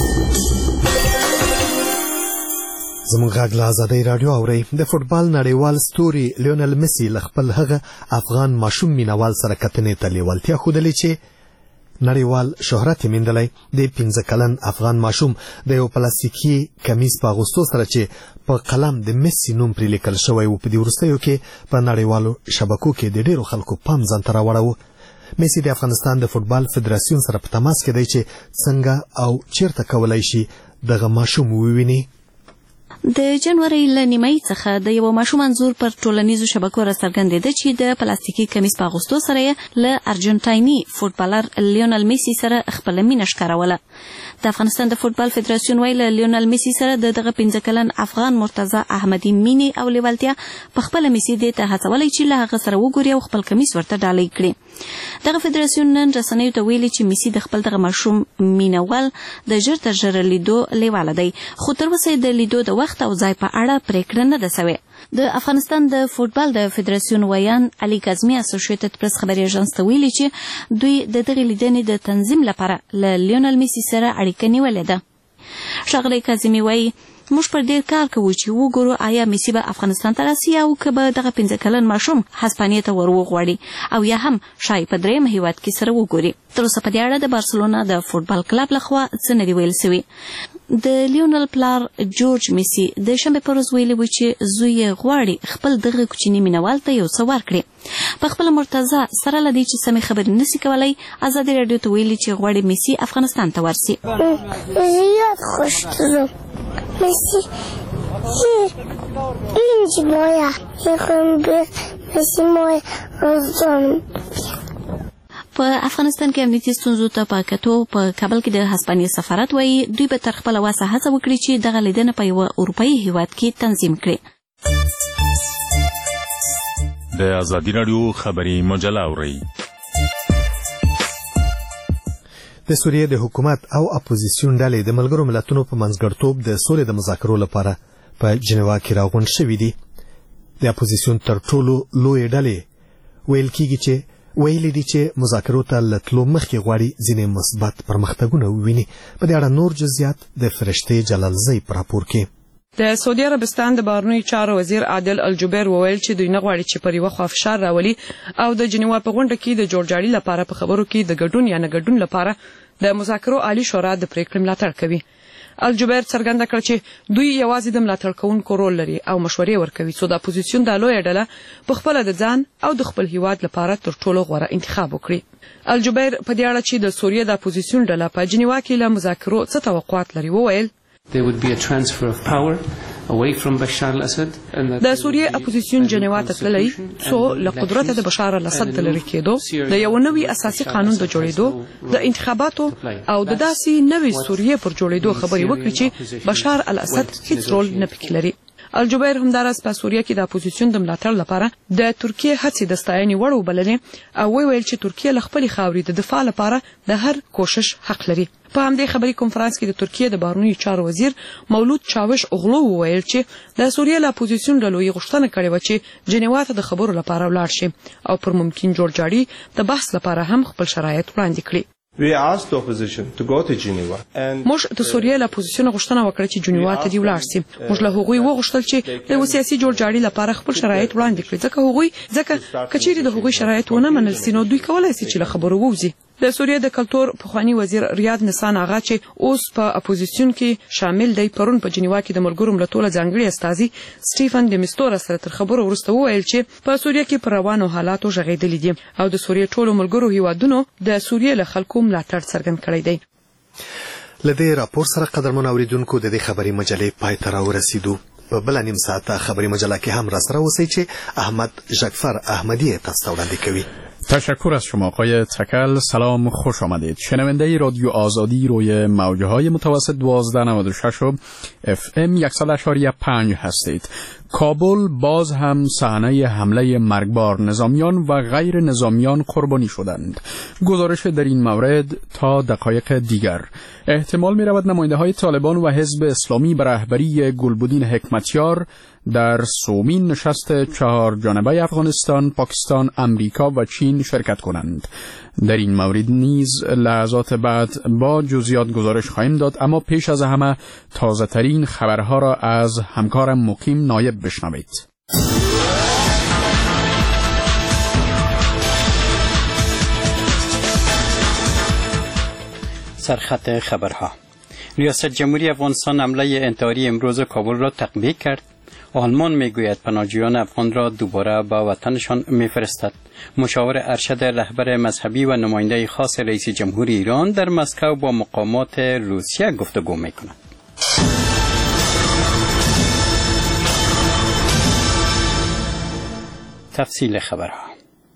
زموږ غږ له ازادۍ راډیو اورئ. د فوټبال نړیوال ستوري لیونل میسي له خپل هغه افغان ماشوم مینوال سره کتنې ته لیوالتیا ښودلې چې نړیوال شهرت یې موندلی. د پنځه کلن افغان ماشوم د یو پلاستیکي کمیز په اغوستو سره چې په قلم د میسي نوم پرې لیکل شوی و په دې وروستیو کې په نړیوالو شبکو کې د ډیرو خلکو پام ځان ته راوړاوه. میسي د افغانستان د فوټبال فدراسیون سره په تماس کې دی چې څنګه او چیرته کولی شي دغه ماشوم وویني. د جنوري له نیمایي څخه د یو ماشوم انځور پر ټولنیزو شبکو راڅرګندېده چې د پلاستیکي کمیز په اغوستو سره یې له ارجنټایني فوټبالر لیونل میسي سره خپله مینه ښکاروله. د افغانستان د فوټبال فدراسیون وایي له لیونل میسي سره د دغه پنځه کلن افغان مرتضی احمدي مینې او لیوالتیا په خپله میسي دې ته هڅولی چې له هغه سره وګوري او خپل کمیس ورته ډالۍ کړي. دغه فدراسیون نن رسنیو ته ویلي چې میسي د خپل دغه ماشوم مینوال د ژر تر ژره لیدو لیواله دی، خو تر اوسه د لیدو د وخت او ځای په اړه پریکړه نه ده سوې. د افغانستان د فوټبال د فدراسیون ویان علي کاظمي اسوسییټډ پریس خبري اژانس ته ویلي چې دوی د دغې لیدنې د تنظیم لپاره له لیونل میسي سره اړیکه نیولې ده. ښاغلی کاظمي وایي موږ پر ډیر کار کوو چې وګورو آیا میسي به افغانستان ته راسي او که به دغه پنځه کلن ماشوم هسپانیې ته ور وغواړي او یا هم شاید په درېیم هیواد کې سره وګوري. تر اوسه په دې اړه د بارسلونا د فوټبال کلب لخوا څه نه دي ویل سوي. د لیونل پلار جورج میسي د شنبې په ورځ ویلي و چې زوی یې غواړي خپل دغه کوچني مینوال ته یو څه ورکړي. په خپله مرتضی سره له دې چې سمې خبرې نسي کولی، ازادي راډیو ته ویلي چې غواړي میسي افغانستان ته ورسي. زیاد خوشحالم میسي اینجی مایا یکم بیت میسي مایا روزان. په افغانستان کې امنیتي ستونزو ته په کتو په کابل کې د هسپانیې سفارت وایي دوی به تر خپله وسه هڅه وکړي چې دغه لیدنه په یوه اروپایي هیواد کې تنظیم کړي. د ازادي راډیو خبري مجله اورئ. د سوریې د حکومت او اپوزیسیون ډلې د ملګرو ملتونو په منځګړیتوب د سولې د مذاکرو لپاره په جنیوا کې راغونډ شوي دي. د اپوزیسیون تر ټولو لویې ډلې ویل کېږي چې ویلي دي چې مذاکرو ته له تلو مخکې غواړي ځینې مثبت پرمختګونه وویني. په دې اړه نور جزئیات د فرشتې جلالزی په راپور کې. د سعودي عربستان د بهرنیو چارو وزیر عادل الجبیر وویل چې دوی نه غواړي چې پر یوه خوا فشار راولي او د جنیوا په غونډه کې د جوړجاړي لپاره په خبرو کې د ګډون یا نه ګډون لپاره د مذاکرو عالی شورا د پریکړې ملاتړ کوي. الجبیر څرګنده کړ چې دوی یوازې د ملاتړ کوونکو رول لري او مشورې ورکوي څو د اپوزیسیون د لویه ډله په خپله د ځان او د خپل هیواد لپاره تر ټولو غوره انتخاب وکړي. الجبیر په دې اړه چې د سوریې د اپوزیسیون ډله په جنیوا کې له مذاکرو څه توقعات لري وویل There would be a transfer of power away from Bashar al-Assad. د سوریې اپوزیسیون جنیوا ته تللی څو له قدرت د بشار الاسد د لرې کېدو، د یو نوي اساسي قانون د جوړېدو، د انتخاباتو او د داسې نوې سوریې پر جوړېدو خبرې وکړي چې بشار الاسد هیڅ رول نه پکې لري. الجبیر همداراز په سوریه کې د اپوزیسیون د ملاتړ لپاره د ترکیې هڅې د ستاینې وړ وبللې او ویل چې ترکیه له خپلې خاورې د دفاع لپاره د هر کوشش حق لري. په همدې خبري کنفرانس کې د ترکیې د بهرنیو چارو وزیر مولود چاوش اوغلو وویل چې د سوریې له اپوزیسیون ډلو یې غوښتنه کړې وه چې جنیوا ته د خبرو لپاره ولاړ شي او پر ممکن جوړجاړي د بحث لپاره هم خپل شرایط وړاندې کړي. We asked the opposition to go to Geneva. موږ د سوریې له اپوزیسیون غوښتنه وکړه چې جنیوا ته دی ولاړ شي. موږ له هغوی وغوښتل چې د سیاسي جوړجاړي لپاره خپل شرایط وړاندې کړي ځکه هغوی ځکه کچېرې د هغوی شرایط ونه منل سي نو دوی کولای شي چې له خبرو ووځي. د سوریې د کلتور پخوانی وزیر ریاض نسان آغا چې اوس په اپوزیسیون کې شامل دی پرون په جنیوا کې د ملګرو ملتونو ځانګړي استازي سټیفن دمیستورا سره تر خبرو وروسته وویل چې په سوریې کې پر روانو حالاتو ژغېدلي دي او د سوریې ټولو ملګرو هیوادونو د سوریې له خلکو ملاتړ څرګند کړی دی. له دې راپور سره قدرمن اوریدونکو د دې خبري مجلې پای ته راورسېدو. په بل نیم ساعت خبري مجله کې هم راسره اوسئ چې احمد جعفر احمدی تاسو ته وړاندې کوي. تشکر از شما آقای تکل. سلام، خوش آمدید. شنونده رادیو آزادی روی موجهای متوسط دوازده نود و شش و اف ام صد و یک و پنج هستید. کابل باز هم صحنه حمله مرگبار نظامیان و غیر نظامیان قربانی شدند. گزارش در این مورد تا دقایق دیگر. احتمال می رود نماینده های طالبان و حزب اسلامی به رهبری گلبدین حکمتیار در سومین نشست چهار جانبه افغانستان، پاکستان، امریکا و چین شرکت کنند. در این مورد نیز لحظات بعد با جزئیات گزارش خواهیم داد، اما پیش از همه تازه ترین خبرها را از همکارم مقیم نایب بشنوید. سرخط خبرها. ریاست جمهوری افغانستان حمله انتحاری امروز کابل را تقبیح کرد. آلمان میگوید پناهجویان افغان را دوباره به وطنشان میفرستد. مشاور ارشد رهبر مذهبی و نماینده خاص رئیس جمهور ایران در مسکو با مقامات روسیه گفتگو میکند. تفصیل خبرها.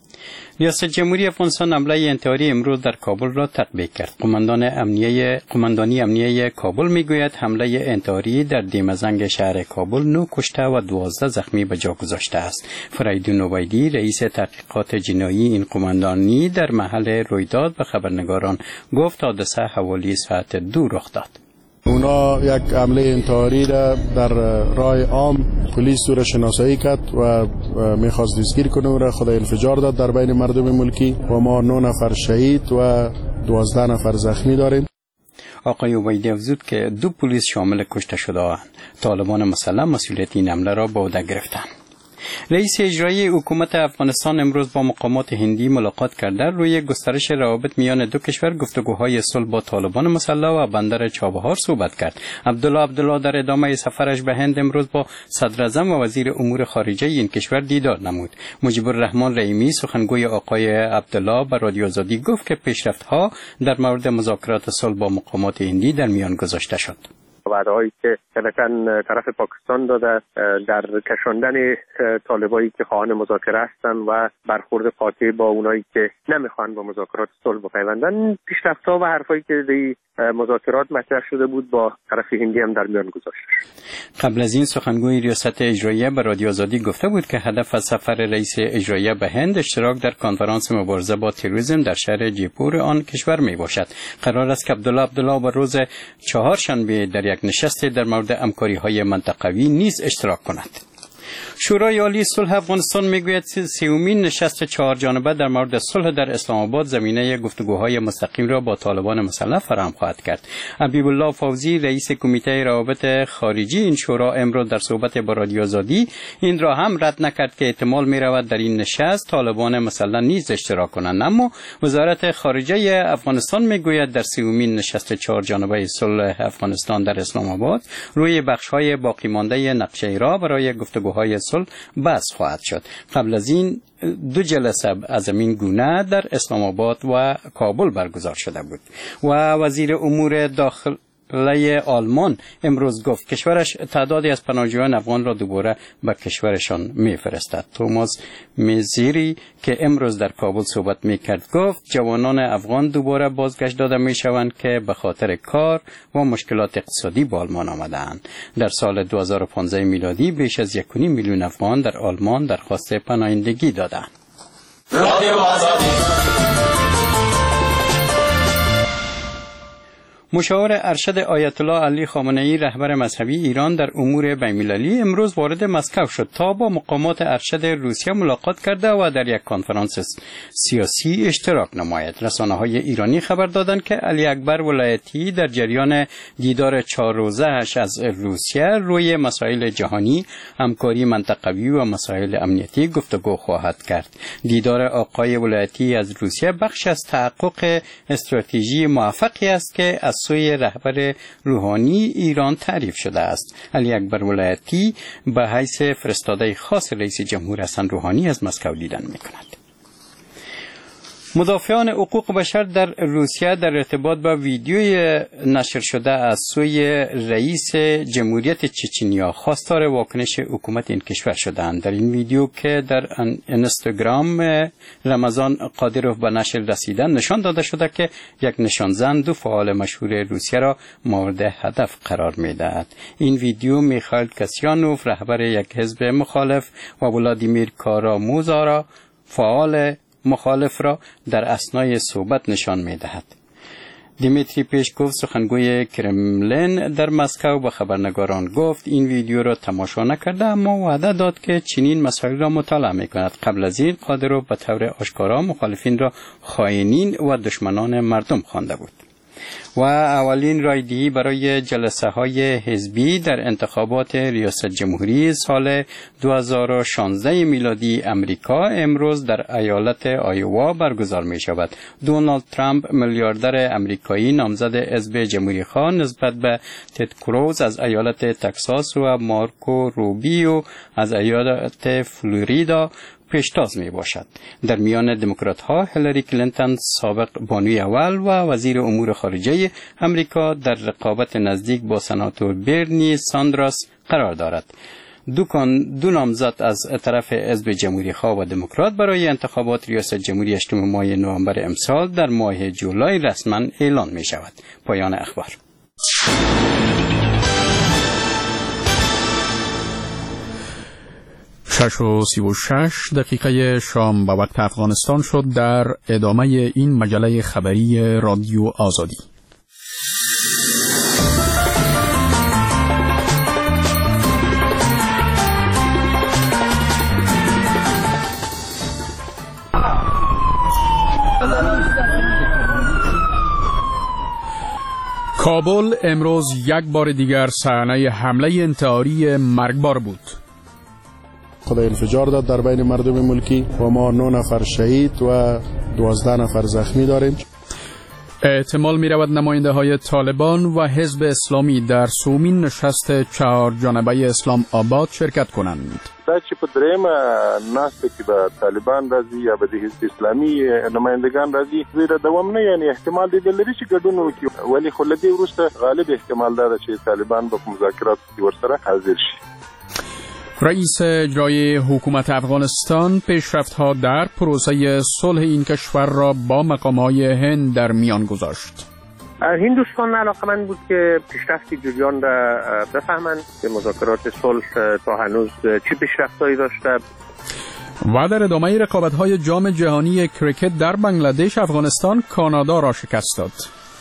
ریاست جمهوری افغانستان حمله انتحاری امروز در کابل را تقبیح کرد. قماندان امنیه قماندانی امنیه کابل میگوید حمله انتحاری در دیمزنگ شهر کابل نه کشته و دوازده زخمی به جا گذاشته است. فریدون عبیدی رئیس تحقیقات جنایی این قماندانی در محل رویداد به خبرنگاران گفت حادثه حوالی ساعت دو رخ داد. اونا یک حمله انتحاری را در راه عام پلیس را شناسایی کرد و میخواست دستگیر کنه و را خود انفجار داد در بین مردم ملکی و ما نه نفر شهید و دوازده نفر زخمی داریم. آقای عبیدی افزود که دو پلیس شامل کشته شده‌اند. طالبان مسلح مسئولیت این حمله را به عهده گرفتند. رئیس اجرایی حکومت افغانستان امروز با مقامات هندی ملاقات کرده. روی گسترش روابط میان دو کشور گفتگوهای صلح با طالبان مسلح و بندر چابهار صحبت کرد. عبدالله عبدالله در ادامه سفرش به هند امروز با صدر اعظم و وزیر امور خارجه این کشور دیدار نمود. مجیب الرحمن رحیمی سخنگوی آقای عبدالله به رادیو آزادی گفت که پیشرفت‌ها در مورد مذاکرات صلح با مقامات هندی در میان گذاشته شد. وعده‌هایی که طرفاً طرف پاکستان داده در کشاندن طالبایی که خواهان مذاکره هستند و برخورد قاطع با اونایی که نمیخوان با مذاکرات صلح بپیوندن، پیشرفت‌ها و حرفایی که در مذاکرات مطرح شده بود با طرف هندی هم در میان گذاشته شد. قبل از این سخنگوی ریاست اجراییه به رادیو آزادی گفته بود که هدف از سفر رئیس اجراییه به هند اشتراک در کنفرانس مبارزه با تروریسم در شهر جیپور آن کشور می باشد. قرار است که عبدالله عبدالله به روز چهارشنبه در یک نشست در مورد همکاری‌های منطقوی نیز اشتراک کند. شورای عالی صلح افغانستان میگوید سومین نشست چهار جانبه در مورد صلح در اسلام آباد زمینه گفتگوهای مستقیم را با طالبان مسلح فراهم خواهد کرد. حبیب الله فوزی رئیس کمیته روابط خارجی این شورا امروز در صحبت با رادیو آزادی این را هم رد نکرد که احتمال می رود در این نشست طالبان مسلح نیز اشتراک کنند، اما وزارت خارجه افغانستان میگوید در سومین نشست چهار جانبه صلح افغانستان در اسلام آباد روی بخش‌های باقی مانده نقشه را برای گفتگوهای صلح بحث خواهد شد. قبل از این دو جلسه از این گونه در اسلام آباد و کابل برگزار شده بود و وزیر امور داخل آلمان امروز گفت کشورش تعدادی از پناهجویان افغان را دوباره به کشورشان میفرستد. توماس میزیری که امروز در کابل صحبت میکرد گفت جوانان افغان دوباره بازگشت داده میشوند که به خاطر کار و مشکلات اقتصادی به آلمان آمدند. در سال دو هزار و پانزده میلادی بیش از یک و نیم میلیون افغان در آلمان درخواست پناهندگی دادند. مشاور ارشد آیت الله علی خامنه ای رهبر مذهبی ایران در امور بین‌المللی امروز وارد مسکو شد تا با مقامات ارشد روسیه ملاقات کرده و در یک کنفرانس سیاسی اشتراک نماید. رسانه‌های ایرانی خبر دادند که علی اکبر ولایتی در جریان دیدار چهار روزه‌اش از روسیه روی مسائل جهانی، همکاری منطقوی و مسائل امنیتی گفتگو خواهد کرد. دیدار آقای ولایتی از روسیه بخش از تحقق استراتژی موفقی است که از سوی رهبر روحانی ایران تعریف شده است. علی اکبر ولایتی به حیث فرستاده خاص رئیس جمهور حسن روحانی از مسکو دیدن می‌کند. مدافعان حقوق بشر در روسیه در ارتباط با ویدیوی نشر شده از سوی رئیس جمهوریت چچنیا خواستار واکنش حکومت این کشور شدند. در این ویدیو که در اینستاگرام رمضان قادروف به نشر رسیدن نشان داده شده که یک نشانزن دو فعال مشهور روسیه را مورد هدف قرار می‌دهد. این ویدیو میخائیل کاسیانوف رهبر یک حزب مخالف و ولادیمیر کاراموزا را فعال مخالف را در اثنای صحبت نشان می‌دهد. دیمیتری پیشکوف سخنگوی کرملین در مسکو به خبرنگاران گفت این ویدیو را تماشا نکرده اما وعده داد که چنین مسائل را مطالعه می‌کند. قبل از این قادروف به طور آشکارا مخالفین را خائنین و دشمنان مردم خوانده بود. و اولین رایدهی برای جلسه های حزبی در انتخابات ریاست جمهوری سال دو هزار و شانزده میلادی امریکا امروز در ایالت آیوا برگزار می شود. دونالد ترامپ میلیاردر امریکایی نامزد حزب جمهوری خواه نسبت به تد کروز از ایالت تگزاس و مارکو روبیو از ایالت فلوریدا پیشتاز می باشد. در میان دموکرات ها هیلاری کلینتون سابق بانوی اول و وزیر امور خارجه امریکا در رقابت نزدیک با سناتور برنی ساندرس قرار دارد. دو, دو نامزد از طرف حزب جمهوری خواه و دموکرات برای انتخابات ریاست جمهوری هشتم ماه نوامبر امسال در ماه جولای رسما اعلان می شود. پایان اخبار. شش و سی و شش دقیقه شام به وقت افغانستان شد. در ادامه این مجله خبری رادیو آزادی. کابل امروز یک بار دیگر صحنه حمله انتحاری مرگبار بود. خدای انفجار داد در بین مردم ملکی و ما نه نفر شهید و دوازده نفر زخمی داریم. احتمال می رود نماینده های طالبان و حزب اسلامی در سومین نشست چهار جانبه اسلام آباد شرکت کنند. دا چې په درېمه ناسته کې به طالبان راځي یا به د حزب اسلامي نمایندگان راځي زیرا دوام نه یعنی احتمال دی لري چې ګډون وکړي ولی خو لدی وروسته غالب احتمال دا چې طالبان به مذاکرات ورسره حاضر شي. رئیس اجرایی حکومت افغانستان پیشرفت‌ها در پروسه صلح این کشور را با مقام‌های هند در میان گذاشت. هندوستان علاقمند بود که پیشرفت جریان را بفهمند که مذاکرات صلح تا هنوز چه پیشرفت‌هایی داشته. و در ادامه رقابت‌های جام جهانی کریکت در بنگلادش افغانستان کانادا را شکست داد.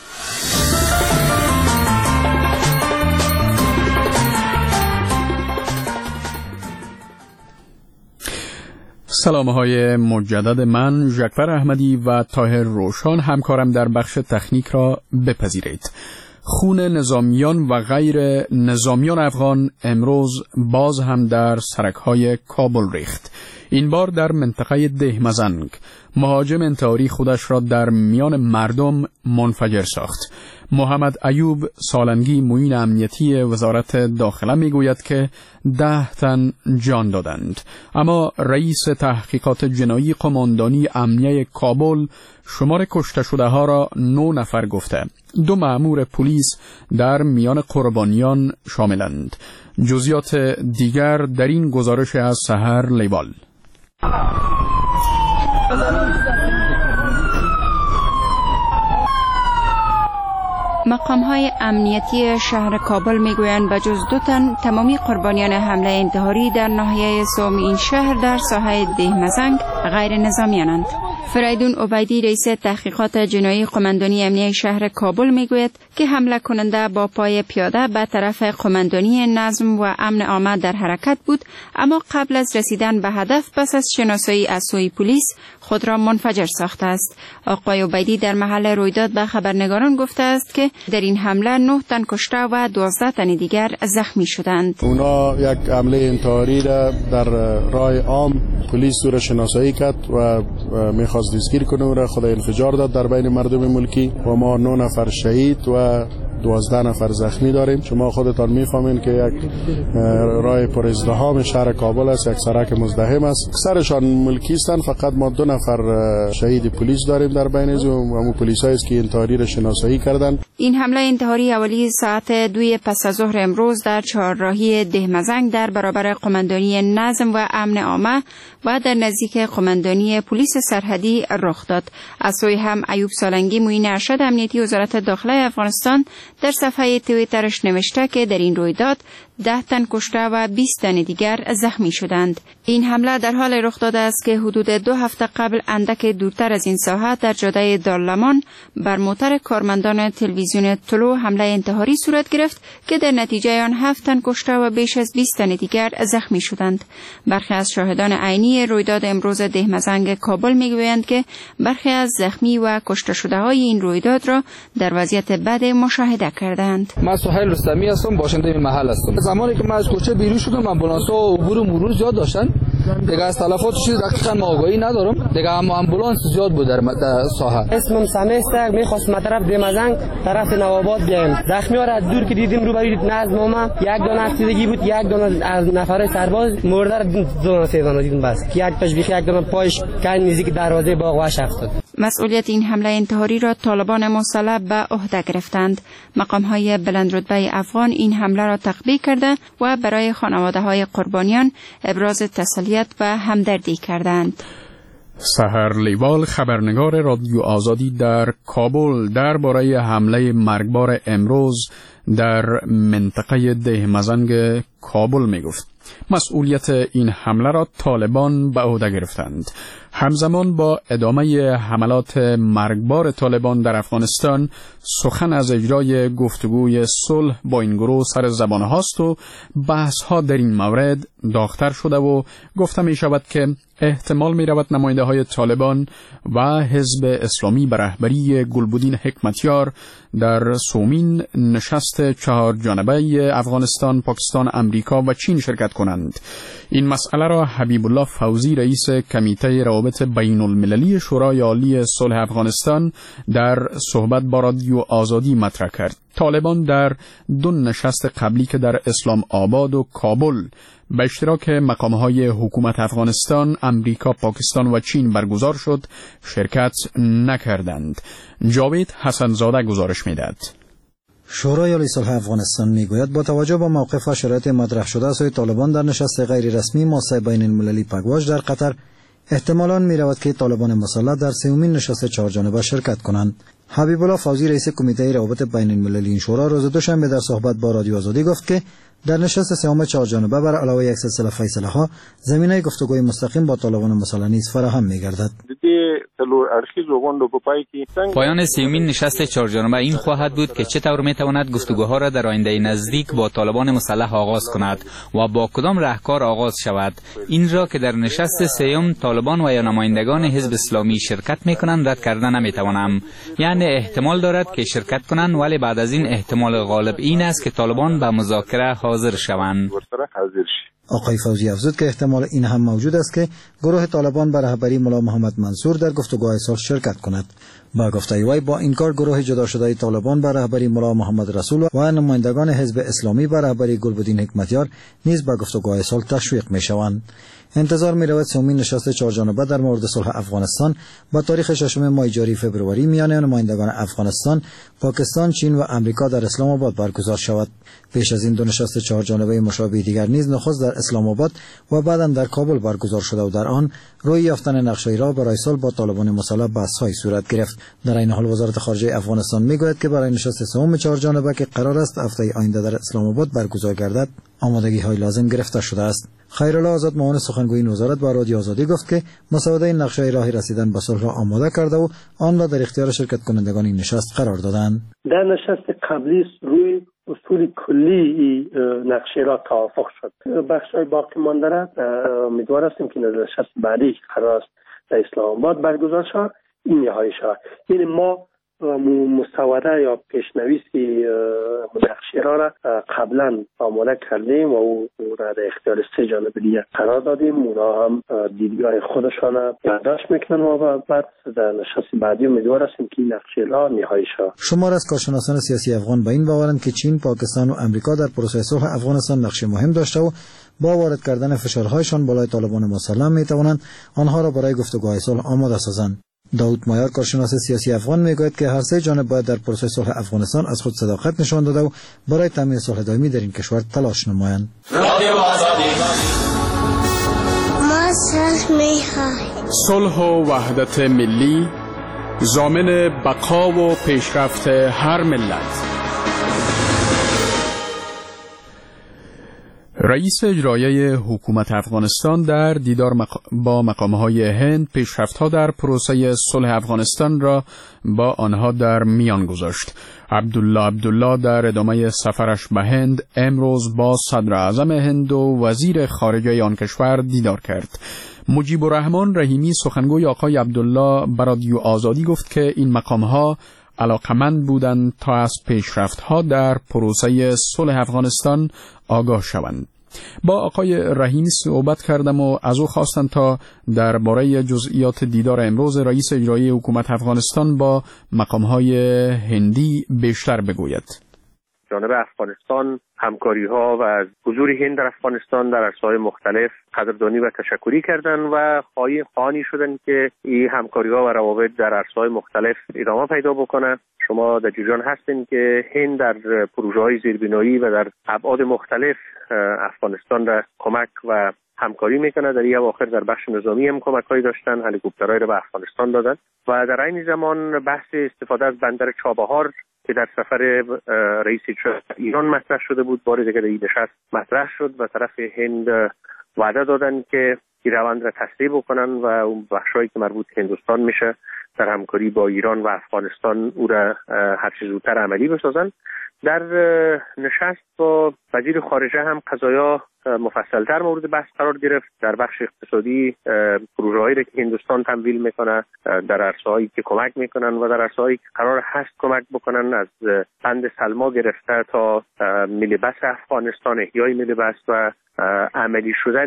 سلام های مجدد من ژکور احمدی و طاهر روشان همکارم در بخش تکنیک را بپذیرید. خون نظامیان و غیر نظامیان افغان امروز باز هم در سرک‌های کابل ریخت. این بار در منطقه دهمزنگ مهاجم انتحاری خودش را در میان مردم منفجر ساخت. محمد ایوب سالنگی معین امنیتی وزارت داخله میگوید که ده تن جان دادند، اما رئیس تحقیقات جنایی قماندانی امنیه کابل شمار کشته شده ها را نه نفر گفته. دو مأمور پلیس در میان قربانیان شاملند. جزئیات دیگر در این گزارش از سحر لیوال. مقام‌های امنیتی شهر کابل میگویند بجز دو تن تمامی قربانیان حمله انتحاری در ناحیه سوم این شهر در ساحه دهمزنگ غیر نظامیانند. فریدون عبیدی رئیس تحقیقات جنایی قماندانی امنیه شهر کابل میگوید که حمله کننده با پای پیاده به طرف قماندانی نظم و امن عامه در حرکت بود، اما قبل از رسیدن به هدف پس از شناسایی از سوی پلیس خود را منفجر ساخته است. آقای عبیدی در محل رویداد به خبرنگاران گفته است که در این حمله نه تن کشته و دوازده تن دیگر زخمی شدند. اونا یک حمله انتحاری را در راه عام پلیس را شناسایی کرد و میخواست دستگیر کنه و خود انفجار داد در بین مردم ملکی و ما نه نفر شهید و دوازده نفر زخمی داریم. شما خودتان میفهمین که یک راه پر ازدحام شهر کابل است، یک سرک مزدحم است. اکثرشان ملکی هستند. فقط ما دو نفر شهید پلیس داریم در بین از اون پلیسایی است که انتحاری را شناسایی کردند. این حمله انتحاری حوالی ساعت دوی پس از ظهر امروز در چهارراهی دهمزنگ در برابر قماندانی نظم و امن عامه و در نزدیک قماندانی پلیس سرحدی رخ داد. از سوی هم ایوب سالنگی معین ارشد امنیتی وزارت داخله افغانستان در صفحه توییترش نوشته که در این رویداد ده تن کشته و بیست تن دیگر زخمی شدند. این حمله در حال رخ داده است که حدود دو هفته قبل اندک دورتر از این ساحه در جاده دارلمان بر موتر کارمندان تلویزیون طلوع حمله انتحاری صورت گرفت که در نتیجه آن هفت تن کشته و بیش از بیست تن دیگر زخمی شدند. برخی از شاهدان عینی رویداد امروز دهمزنگ کابل میگویند که برخی از زخمی و کشته شده های این رویداد را در وضعیت بد مشاهده کردند. من سهیل رستمی هستم، باشنده این محل هستم. زمانی که من از کوچه بیرون شدم آمبولانس‌ها عبور و مرور زیاد داشتن. دیگه از تلفات چیز دقیقاً ما آگاهی ندارم. دیگه اما آمبولانس زیاد بود در ساحه. اسمم سمیست، می‌خواستم طرف دهمزنگ طرف نوآباد بیایم. زخمی‌ها را از دور که دیدیم رو برید نظم ما یک دانه رسیدگی بود، یک دانه از نفر سرباز مرده را دو دانه سه دانه دیدیم بس. یک پاش بیخ یک دانه پایش کن نزدیک دروازه باغ واش افتاد. مسئولیت این حمله انتحاری را طالبان مسلح به عهده گرفتند. مقام‌های بلندرتبه افغان این حمله را تقبیح کرده و برای خانواده‌های قربانیان ابراز تسلیت و همدردی کردند. سحر لیوال خبرنگار رادیو آزادی در کابل درباره حمله مرگبار امروز در منطقه دهمزنگ کابل می گفت. مسئولیت این حمله را طالبان به عهده گرفتند. همزمان با ادامه حملات مرگبار طالبان در افغانستان سخن از اجرای گفتگوی صلح با این گروه سر زبان هاست و بحث ها در این مورد داغ‌تر شده و گفته می شود که احتمال می رود نماینده های طالبان و حزب اسلامی به رهبری گلبدین حکمتیار در سومین نشست چهار جانبه افغانستان، پاکستان، امریکا و چین شرکت کنند. این مسئله را حبیب الله فوزی رئیس کمیته روابط بین المللی شورای عالی صلح افغانستان در صحبت با رادیو آزادی مطرح کرد. طالبان در دو نشست قبلی که در اسلام آباد و کابل به اشتراک مقام‌های حکومت افغانستان، امریکا، پاکستان و چین برگزار شد شرکت نکردند. جاوید حسنزاده گزارش می‌دهد. شورای عالی صلح افغانستان میگوید با توجه به موقف و شرایط مطرح شده از سوی طالبان در نشست غیر رسمی ماسه بین المللی پگواش در قطر احتمالاً می‌رود که طالبان مسلح در سومین نشست چهار جانبه شرکت کنند. حبیب الله فوزی رئیس کمیته روابط بین المللی این شورا روز دوشنبه در صحبت با رادیو آزادی گفت که در نشست سوم چهار جانبه بر علاوه یک سلسله فیصله ها زمینه گفتگوی مستقیم با طالبان مسلح نیز فراهم می‌گردد. پایان سومین نشست چهار جانبه این خواهد بود که چطور میتواند گفتگوها را در آینده نزدیک با طالبان مسلح آغاز کند و با کدام راهکار آغاز شود. این را که در نشست سوم طالبان و یا نمایندگان حزب اسلامی شرکت میکنند رد کردن نمیتوانم. یعنی احتمال دارد که شرکت کنند، ولی بعد از این احتمال غالب این است که طالبان به مذاکره حاضر شوند. آقای فوزی افزود که احتمال این هم موجود است که گروه طالبان به رهبری ملا محمد منصور در گفتگوهای صلح شرکت کند. با گفته وی با این کار گروه جدا شده طالبان به رهبری ملا محمد رسول و نمایندگان حزب اسلامی به رهبری گلبدین حکمتیار نیز به گفتگوهای صلح تشویق میشوند. انتظار می رود سومین نشست چهار جانبه در مورد صلح افغانستان با تاریخ ششم ماه جاری فوریه میان نمایندگان افغانستان، پاکستان، چین و امریکا در اسلام آباد برگزار شود. پیش از این دو نشست چهار جانبه مشابه دیگر نیز نخست در اسلام آباد و بعدا در کابل برگزار شده و در آن روی یافتن نقشه راه برای صلح با طالبان مسلح بحث‌های صورت گرفت. در این حال وزارت خارجه افغانستان میگوید که برای نشست سوم چهار جانبه که قرار است هفته آینده در اسلام آباد برگزار گردد آمادگی‌های لازم گرفته شده است. خیرالله آزاد معاون سخنگوی وزارت با رادیو آزادی گفت که مسوده نقشه راه رسیدن به صلح را آماده کرده و آن را در اختیار شرکت کنندگان این نشست قرار دادند. در نشست قبلی روی اصول کلی نقشه را توافق شد. بخش‌های باقی مانده را امیدوار هستیم که در نشست بعدی که قرار است در اسلام آباد برگزار شود این نهایی شود. یعنی ما مسوده یا پیشنویسی نقشه را قبلا آماده کردیم و او را در اختیار سه جانب دیگر قرار دادیم. اونا هم دیدگاه خودشان یادداشت میکنن و بعد در نشست بعدی امیدوار هستیم که این نقشه را نهایی شود. شمار از کارشناسان سیاسی افغان به این باورند که چین، پاکستان و امریکا در پروسه صلح افغانستان نقش مهم داشته و با وارد کردن فشارهایشان بالای طالبان مسلم میتوانند آنها را برای گفتگوهای صلح آماده سازند. داود مایار کارشناس سیاسی افغان میگوید که هر سه جانب باید در پروسه صلح افغانستان از خود صداقت نشان داده و برای تامین صلح دائمی در این کشور تلاش نمایند. ما صلح می‌خواهیم. صلح و وحدت ملی ضامن بقا و پیشرفت هر ملت. رئیس اجرایی حکومت افغانستان در دیدار مق... با مقام‌های هند پیشرفت‌ها در پروسه صلح افغانستان را با آنها در میان گذاشت. عبدالله عبدالله در ادامه سفرش به هند امروز با صدر اعظم هند و وزیر خارجه آن کشور دیدار کرد. مجیب الرحمن رحیمی سخنگوی آقای عبدالله به رادیو آزادی گفت که این مقام‌ها علاقمند بودند تا از پیشرفت‌ها در پروسه صلح افغانستان آگاه شوند. با آقای رحیمی صحبت کردم و از او خواستم تا درباره جزئیات دیدار امروز رئیس اجرایی حکومت افغانستان با مقام‌های هندی بیشتر بگوید. جانب افغانستان همکاری‌ها و از حضور هند در افغانستان در عرصه‌های مختلف قدردانی و تشکری کردند و خواهانی شدند که این همکاری‌ها و روابط در عرصه‌های مختلف ادامه پیدا بکنه. شما در جریان هستین که هند در پروژه‌های زیربنایی و در ابعاد مختلف افغانستان را کمک و همکاری میکنه. در این اواخر در بخش نظامی هم کمک‌هایی داشتن، هلیکوپترهایی را به افغانستان دادن و در این زمان بحث استفاده از بندر چابهار که در سفر رئیس ایران مطرح شده بود بار دیگر این نشست مطرح شد و طرف هند وعده دادن که این روند را تسریع بکنن و اون بخشایی که مربوط هندوستان میشه در همکاری با ایران و افغانستان او را هر چه زودتر عملی بسازن. در نشست با وزیر خارجه هم قضایا مفصلتر مورد بحث قرار گرفت. در بخش اقتصادی پروژه‌هایی را که هندوستان تمویل میکنه، در عرصه‌هایی که کمک میکنن و در عرصه‌هایی که قرار هست کمک بکنن، از بند سلما گرفته تا ملی بس افغانستان، احیای ملی بس و عملی شدن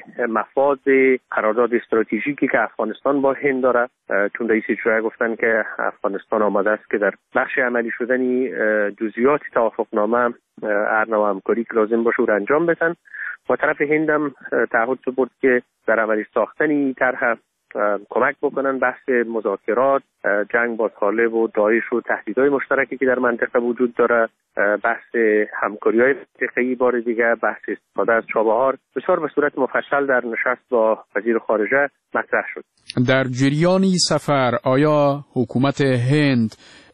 مفاد قرارداد استراتژیکی که افغانستان با هند داره. چون رئیس اجرایی گفتن که افغانستان آماده است که در بخش عملی شدن جزئیات توافقنامه هر نوع همکاری که لازم باشه او را انجام بدن و طرف هند هم تعهد سپرد که در عملی ساختن طرح کمک بکنن. بحث مذاکرات، جنگ با طالب و داعش و تهدیدهای مشترکی که در منطقه وجود داره، بحث همکاری‌های منطقه‌ای بار دیگه، بحث استفاده از چابهار بسیار به صورت مفصل در نشست با وزیر خارجه مطرح شد. در جریان سفر آیا حکومت هند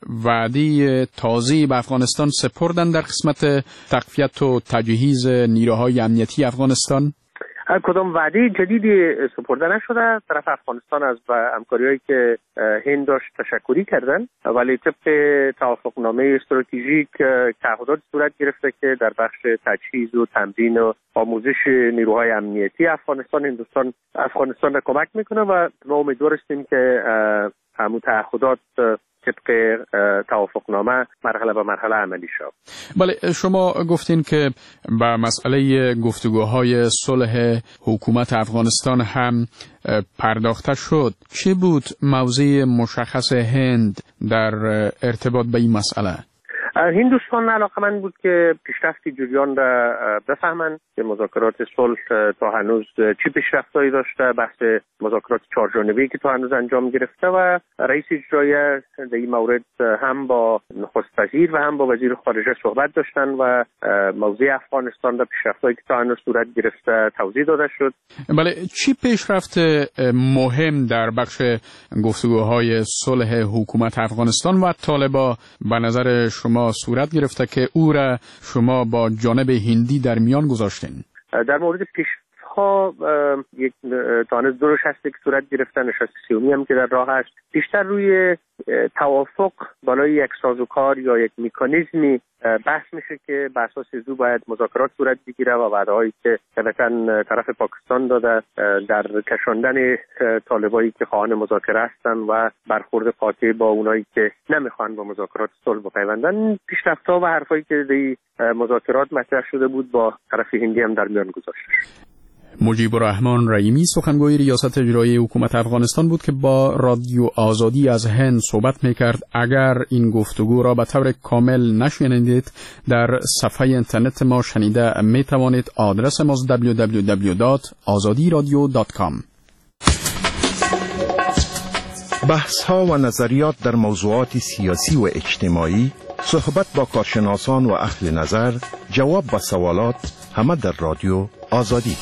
وعده تازه به افغانستان سپردن در قسمت تقویت و تجهیز نیروهای امنیتی افغانستان؟ کدام وعده جدیدی سپرده نشده. طرف افغانستان از همکاری‌هایی که هند داشت تشکری کردن، ولی طبق توافقنامه استراتژیک تعهدات صورت گرفته که در بخش تجهیز و تمرین و آموزش نیروهای امنیتی افغانستان هندوستان افغانستان را کمک میکنه و ما امیدوار هستیم که همون تعهدات طبق توافقنامه مرحله به مرحله عملی شد. بله، شما گفتین که به مسئله گفتگوهای صلح حکومت افغانستان هم پرداخته شد. چی بود موضع مشخص هند در ارتباط به این مسئله؟ هندوستان علاقمند بود که پیشرفتی جریان را بفهمند که مذاکرات صلح تا هنوز چی پیشرفتایی داشته، بحث مذاکرات چهار جانبه‌ای که تا هنوز انجام گرفته و رئیس اجرایی در این مورد هم با نخست وزیر و هم با وزیر خارجه صحبت داشتن و موضوع افغانستان و پیشرفتایی که تا هنوز صورت گرفته توضیح داده شد. بله، چی پیشرفت مهم در بخش گفتگوهای صلح حکومت افغانستان و طالبان به نظر شما صورت گرفته که او را شما با جانب هندی در میان گذاشتین؟ در مورد پیشرفت‌ها ها یک تانست دو نشسته که صورت گرفتن، نشست سیومی هم که در راه است، بیشتر روی توافق بالای یک سازوکار یا یک مکانیزمی بحث میشه که بر اساس او باید مذاکرات صورت بگیره و وعده‌هایی که طبعاً طرف پاکستان داده در کشاندن طالبایی که خواهان مذاکره هستن و برخورد قاطع با اونایی که نمیخوان با مذاکرات صلح بپیوندن، پیشرفت‌ها و حرفایی که در مذاکرات مطرح شده بود با طرف هندی هم در میان گذاشته شد. مجیب الرحمن رحیمی سخنگوی ریاست اجرایی حکومت افغانستان بود که با رادیو آزادی از هند صحبت میکرد. اگر این گفتگو را به طور کامل نشنیدید در صفحه اینترنت ما شنیده میتوانید. آدرس ما دبلیو دبلیو دبلیو دات آزادی رادیو دات کام. بحث ها و نظریات در موضوعات سیاسی و اجتماعی، صحبت با کارشناسان و اهل نظر، جواب به سوالات، همه در رادیو آزادی.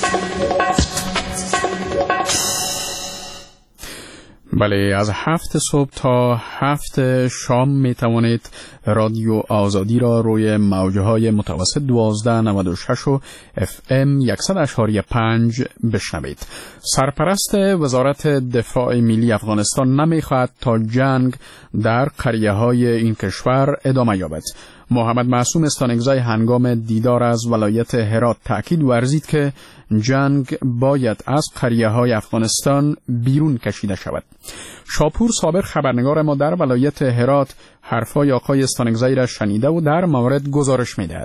بله، از هفت صبح تا هفت شام می توانید رادیو آزادی را روی موجه های متوسط دوازده نود و شش و اف ام صد و پنج بشنوید. سرپرست وزارت دفاع ملی افغانستان نمی خواهد تا جنگ در قریه های این کشور ادامه یابد. محمد معصوم استانگزی هنگام دیدار از ولایت هرات تأکید ورزید که جنگ باید از قریه های افغانستان بیرون کشیده شود. شاپور صابر خبرنگار ما در ولایت هرات حرفای آقای استانگزی را شنیده و در مورد گزارش می‌دهد.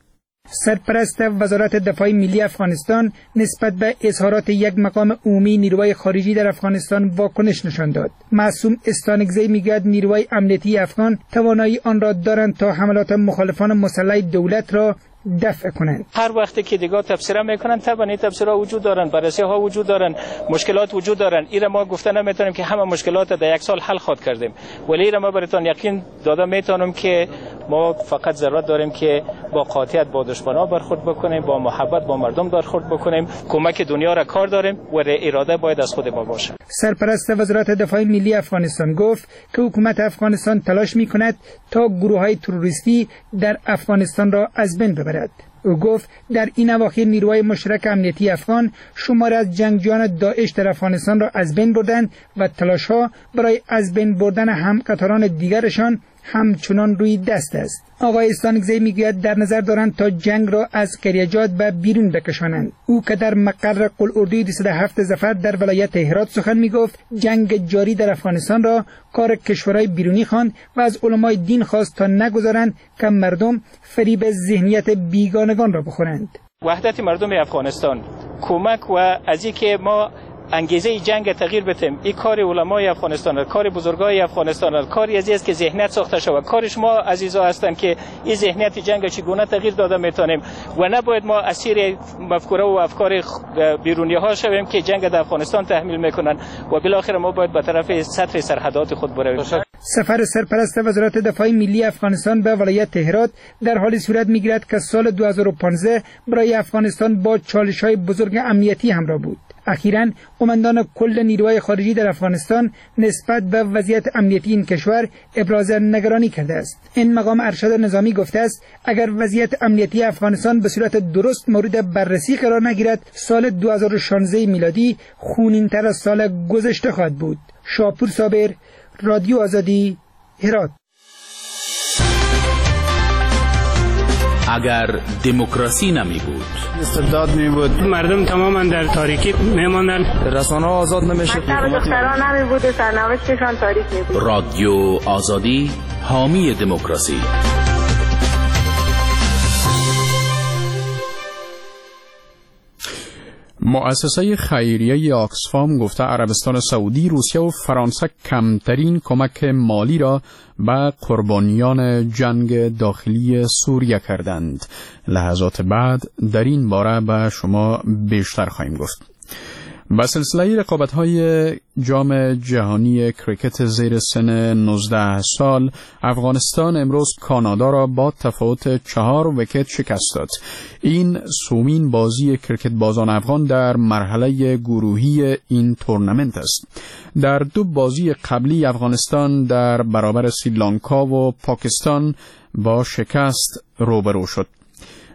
سرپرست وزارت دفاع ملی افغانستان نسبت به اظهارات یک مقام عمومی نیروهای خارجی در افغانستان واکنش نشان داد. معصوم استانگزی میگوید نیروهای امنیتی افغان توانایی آن را دارند تا حملات مخالفان مسلح دولت را دفع کنند. هر وقتی که دیگه تفسیر میکنن طبعا این تفسیرها وجود دارن، بررسی ها وجود دارن، مشکلات وجود دارن. ایره ما گفته نمیتونیم که همه مشکلات در یک سال حل خود کردیم، ولی ایره ما براتون یقین داده میتونم که ما فقط ضرورت داریم که با قاطعیت با دشمنا برخورد بکنیم، با محبت با مردم برخورد بکنیم، کمک دنیا را کار داریم و اراده باید از خود ما باشه. سرپرست وزارت دفاع ملی افغانستان گفت که حکومت افغانستان تلاش میکند تا گروه‌های تروریستی در افغانستان را از بین ببرد. او گفت در این اواخر نیروهای مشترک امنیتی افغان شماری از جنگجویان داعش در افغانستان را از بین بردند و تلاش‌ها برای از بین بردن همقطاران دیگرشان همچنان روی دست است. آقای استانگزی میگوید در نظر دارند تا جنگ را از قریجات به بیرون بکشانند. او که در مقر قلعه‌ردوی دویست و هفت ظفر در ولایت هرات سخن میگفت، جنگ جاری در افغانستان را کار کشورهای بیرونی خواند و از علمای دین خواست تا نگذارند که مردم فریب ذهنیت بیگانگان را بخورند. وحدت مردم افغانستان، کمک و از اینکه ما انگیزه جنگ تغییر بدیم، این کار علمای افغانستان، کار بزرگای افغانستان، کاری از است که ذهنیت ساخته شود. کار شما عزیزا هستند که این ذهنیت جنگ چگونه تغییر داده میتونیم و نباید ما اسیر مفکوره و افکار بیرونی ها شویم که جنگ در افغانستان تحمیل میکنن و بالاخره ما باید به طرف سطح سرحدات خود برویم. سفر سرپرست وزارت دفاع ملی افغانستان به ولایت هرات در حال صورت میگیرد که سال دو هزار و پانزده برای افغانستان با چالش‌های بزرگ امنیتی همراه بود. اخیراً قماندان کل نیروهای خارجی در افغانستان نسبت به وضعیت امنیتی این کشور ابراز نگرانی کرده است. این مقام ارشد نظامی گفته است اگر وضعیت امنیتی افغانستان به صورت درست مورد بررسی قرار نگیرد، سال دو هزار و شانزده میلادی خونین‌تر از سال گذشته خواهد بود. شاپور صابر، رادیو آزادی، هرات. اگر دموکراسی نمی بود، استبداد می بود، مردم تماما در تاریکی می ماندن، رسانه ها آزاد نمی شد، دختران نمی بود، سرنوشتشان تاریک می بود. رادیو آزادی، حامی دموکراسی. مؤسسه خیریه آکسفام گفته عربستان سعودی، روسیه و فرانسه کمترین کمک مالی را به قربانیان جنگ داخلی سوریه کردند. لحظات بعد در این باره به شما بیشتر خواهیم گفت. با سلسله رقابت‌های جام جهانی کریکت زیر سن نوزده سال، افغانستان امروز کانادا را با تفاوت چهار ویکت شکست داد. این سومین بازی کریکت بازان افغان در مرحله گروهی این تورنمنت است. در دو بازی قبلی افغانستان در برابر سریلانکا و پاکستان با شکست روبرو شد.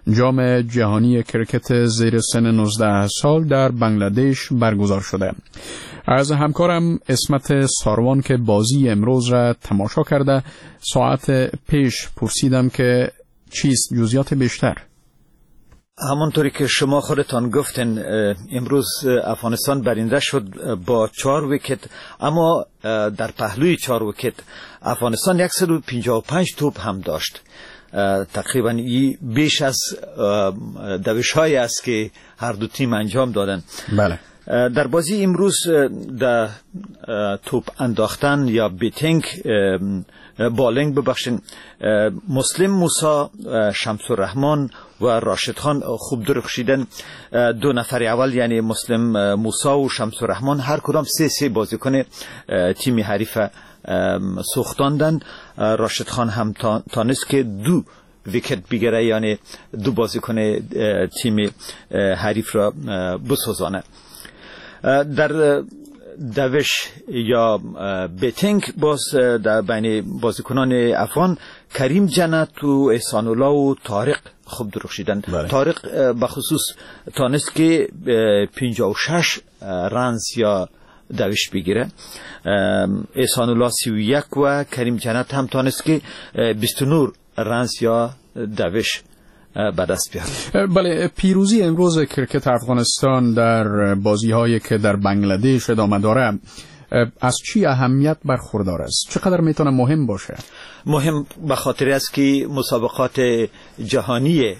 جام جهانی کرکت زیر سن نوزده سال در بنگلادش برگزار شده. از همکارم اسمت ساروان که بازی امروز را تماشا کرده ساعت پیش پرسیدم که چیست جزئیات بیشتر. همانطوری که شما خودتان گفتین امروز افغانستان برنده شد با چهار ویکت، اما در پهلوی چهار ویکت افغانستان صد و پنجاه و پنج توپ هم داشت. تقریبا بیش از دوش هایی است که هر دو تیم انجام دادن. بله. در بازی امروز در توپ انداختن یا بیتینگ بالینگ ببخشین مسلم موسی، شمس الرحمن و راشد خان خوب درخشیدن. دو نفر اول یعنی مسلم موسی و شمس الرحمن هر کدام سه سه بازیکن تیم حریف سوختاندن. راشد خان هم تانست که دو ویکت بگیره، یعنی دو بازیکن تیم حریف را بسوزانه. در دوش یا بیتینگ باز در بین بازیکنان افغان کریم جنت و احسان الله و طارق خوب درخشیدن. طارق بخصوص تانست که پنجاه و شش رنز یا دوش بگیره. احسان الله سی و یک و کریم جنت هم تانست که بیست و نه رنز یا دوش به دست بیاره. بله، پیروزی امروز کرکت افغانستان در بازی هایی که در بنگلادش ادامه داره از چی اهمیت برخوردار است؟ چقدر میتونه مهم باشه؟ مهم به خاطر است که مسابقات جهانی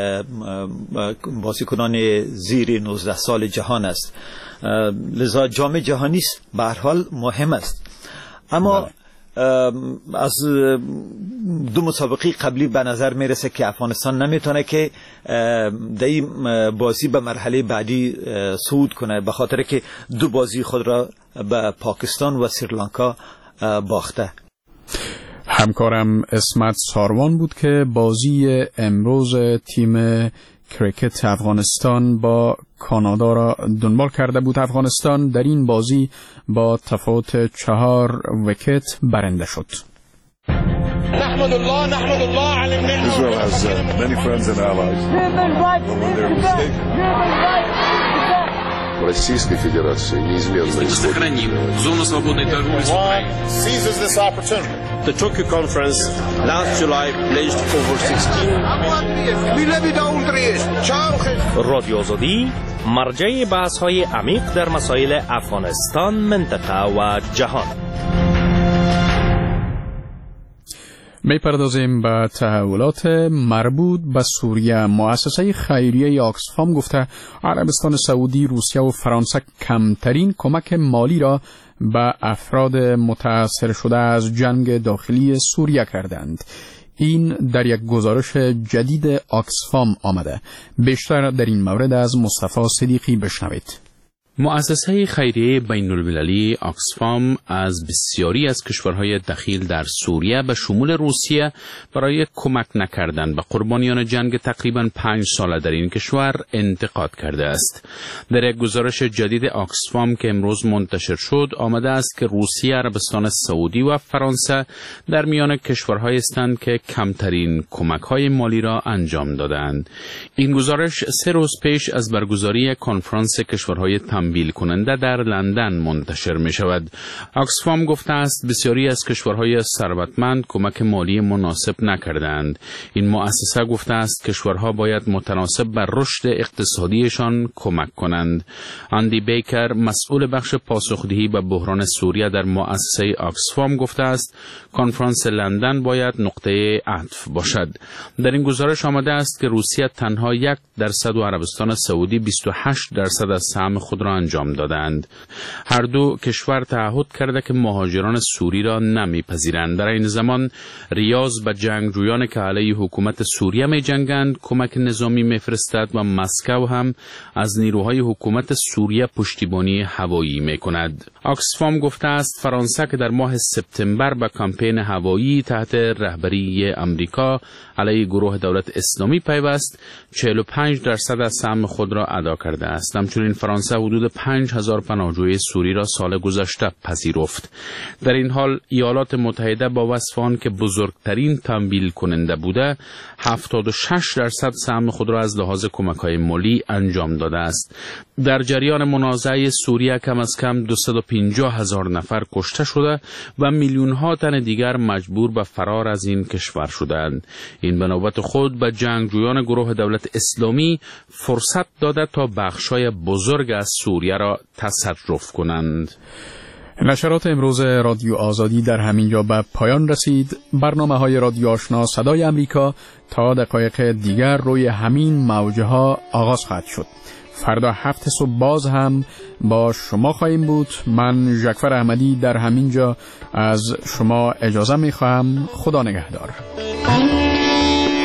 بازیکنان زیر نوزده سال جهان است، لذا جام جهانی به هر حال مهم است. اما بله. از دو مسابقه قبلی به نظر میرسه که افغانستان نمیتونه که در این بازی به مرحله بعدی صعود کنه، به خاطر که دو بازی خود را به پاکستان و سریلانکا باخته. همکارم اسمت ساروان بود که بازی امروز تیم کرکت افغانستان با کانادا را دنبال کرده بود. افغانستان در این بازی با تفاوت چهار ویکت برنده شد. نحمد الله نحمد الله علی النعمة. Israel has uh, many friends and allies. Российской Федерации неизменно сохраним зону свободной торговли с Украиной. Seizes this opportunity. The Tokyo conference last July pledged over sixteen رادیو آزادی مرجع بحث‌های عمیق در مسائل افغانستان، منطقه و جهان. می پردازیم به تحولات مربوط به سوریه. مؤسسه خیریه آکسفام گفته عربستان سعودی، روسیه و فرانسه کمترین کمک مالی را به افراد متاثر شده از جنگ داخلی سوریه کردند. این در یک گزارش جدید آکسفام آمده. بیشتر در این مورد از مصطفی صدیقی بشنوید. مؤسسه خیریه بین المللی آکسفام از بسیاری از کشورهای دخیل در سوریه به شمول روسیه برای کمک نکردن به قربانیان جنگ تقریباً پنج ساله در این کشور انتقاد کرده است. در یک گزارش جدید آکسفام که امروز منتشر شد آمده است که روسیه، عربستان سعودی و فرانسه در میان کشورهایی هستند که کمترین کمک‌های مالی را انجام دادند. این گزارش سه روز پیش از برگزاری کنفرانس کشورهای تمویل کننده در لندن منتشر می شود. آکسفام گفته است بسیاری از کشورهای ثروتمند کمک مالی مناسب نکردند. این مؤسسه گفته است کشورها باید متناسب بر رشد اقتصادیشان کمک کنند. اندی بیکر، مسئول بخش پاسخدهی به بحران سوریه در مؤسسه آکسفام گفته است کنفرانس لندن باید نقطه عطف باشد. در این گزارش آمده است که روسیه تنها یک درصد و عربستان سعودی بیست و هشت درصد از سهم خود را انجام دادند. هر دو کشور تعهد کرده که مهاجران سوری را نمیپذیرند. در این زمان ریاض به جنگجویان که علیه حکومت سوریه می جنگند کمک نظامی میفرستد و مسکو هم از نیروهای حکومت سوریه پشتیبانی هوایی می کند. آکسفام گفته است فرانسه که در ماه سپتامبر به کمپین هوایی تحت رهبری امریکا علیه گروه دولت اسلامی پیوست چهل و پنج درصد از سهم خود را ادا کرده است. همچنین فرانسه حدود حدود پنج هزار پناهجوی سوری را سال گذشته پذیرفت. در این حال ایالات متحده با وصف آن که بزرگترین تمویل کننده بوده، هفتاد و شش درصد سهم خود را از لحاظ کمک‌های مالی انجام داده است. در جریان منازعه سوریه کم از کم دویست و پنجاه هزار نفر کشته شده و میلیون ها تن دیگر مجبور به فرار از این کشور شدند. این به نوبت خود به جنگجویان گروه دولت اسلامی فرصت داده تا بخشای بزرگ از سوریه را تصرف کنند. نشرات امروز رادیو آزادی در همین جا به پایان رسید. برنامه های رادیو آشنا صدای امریکا تا دقایق دیگر روی همین موجه ها آغاز خواهد شد. فردا هفت صبح باز هم با شما خواهیم بود. من ژکفر احمدی در همین جا از شما اجازه می خواهم. خدا نگهدار.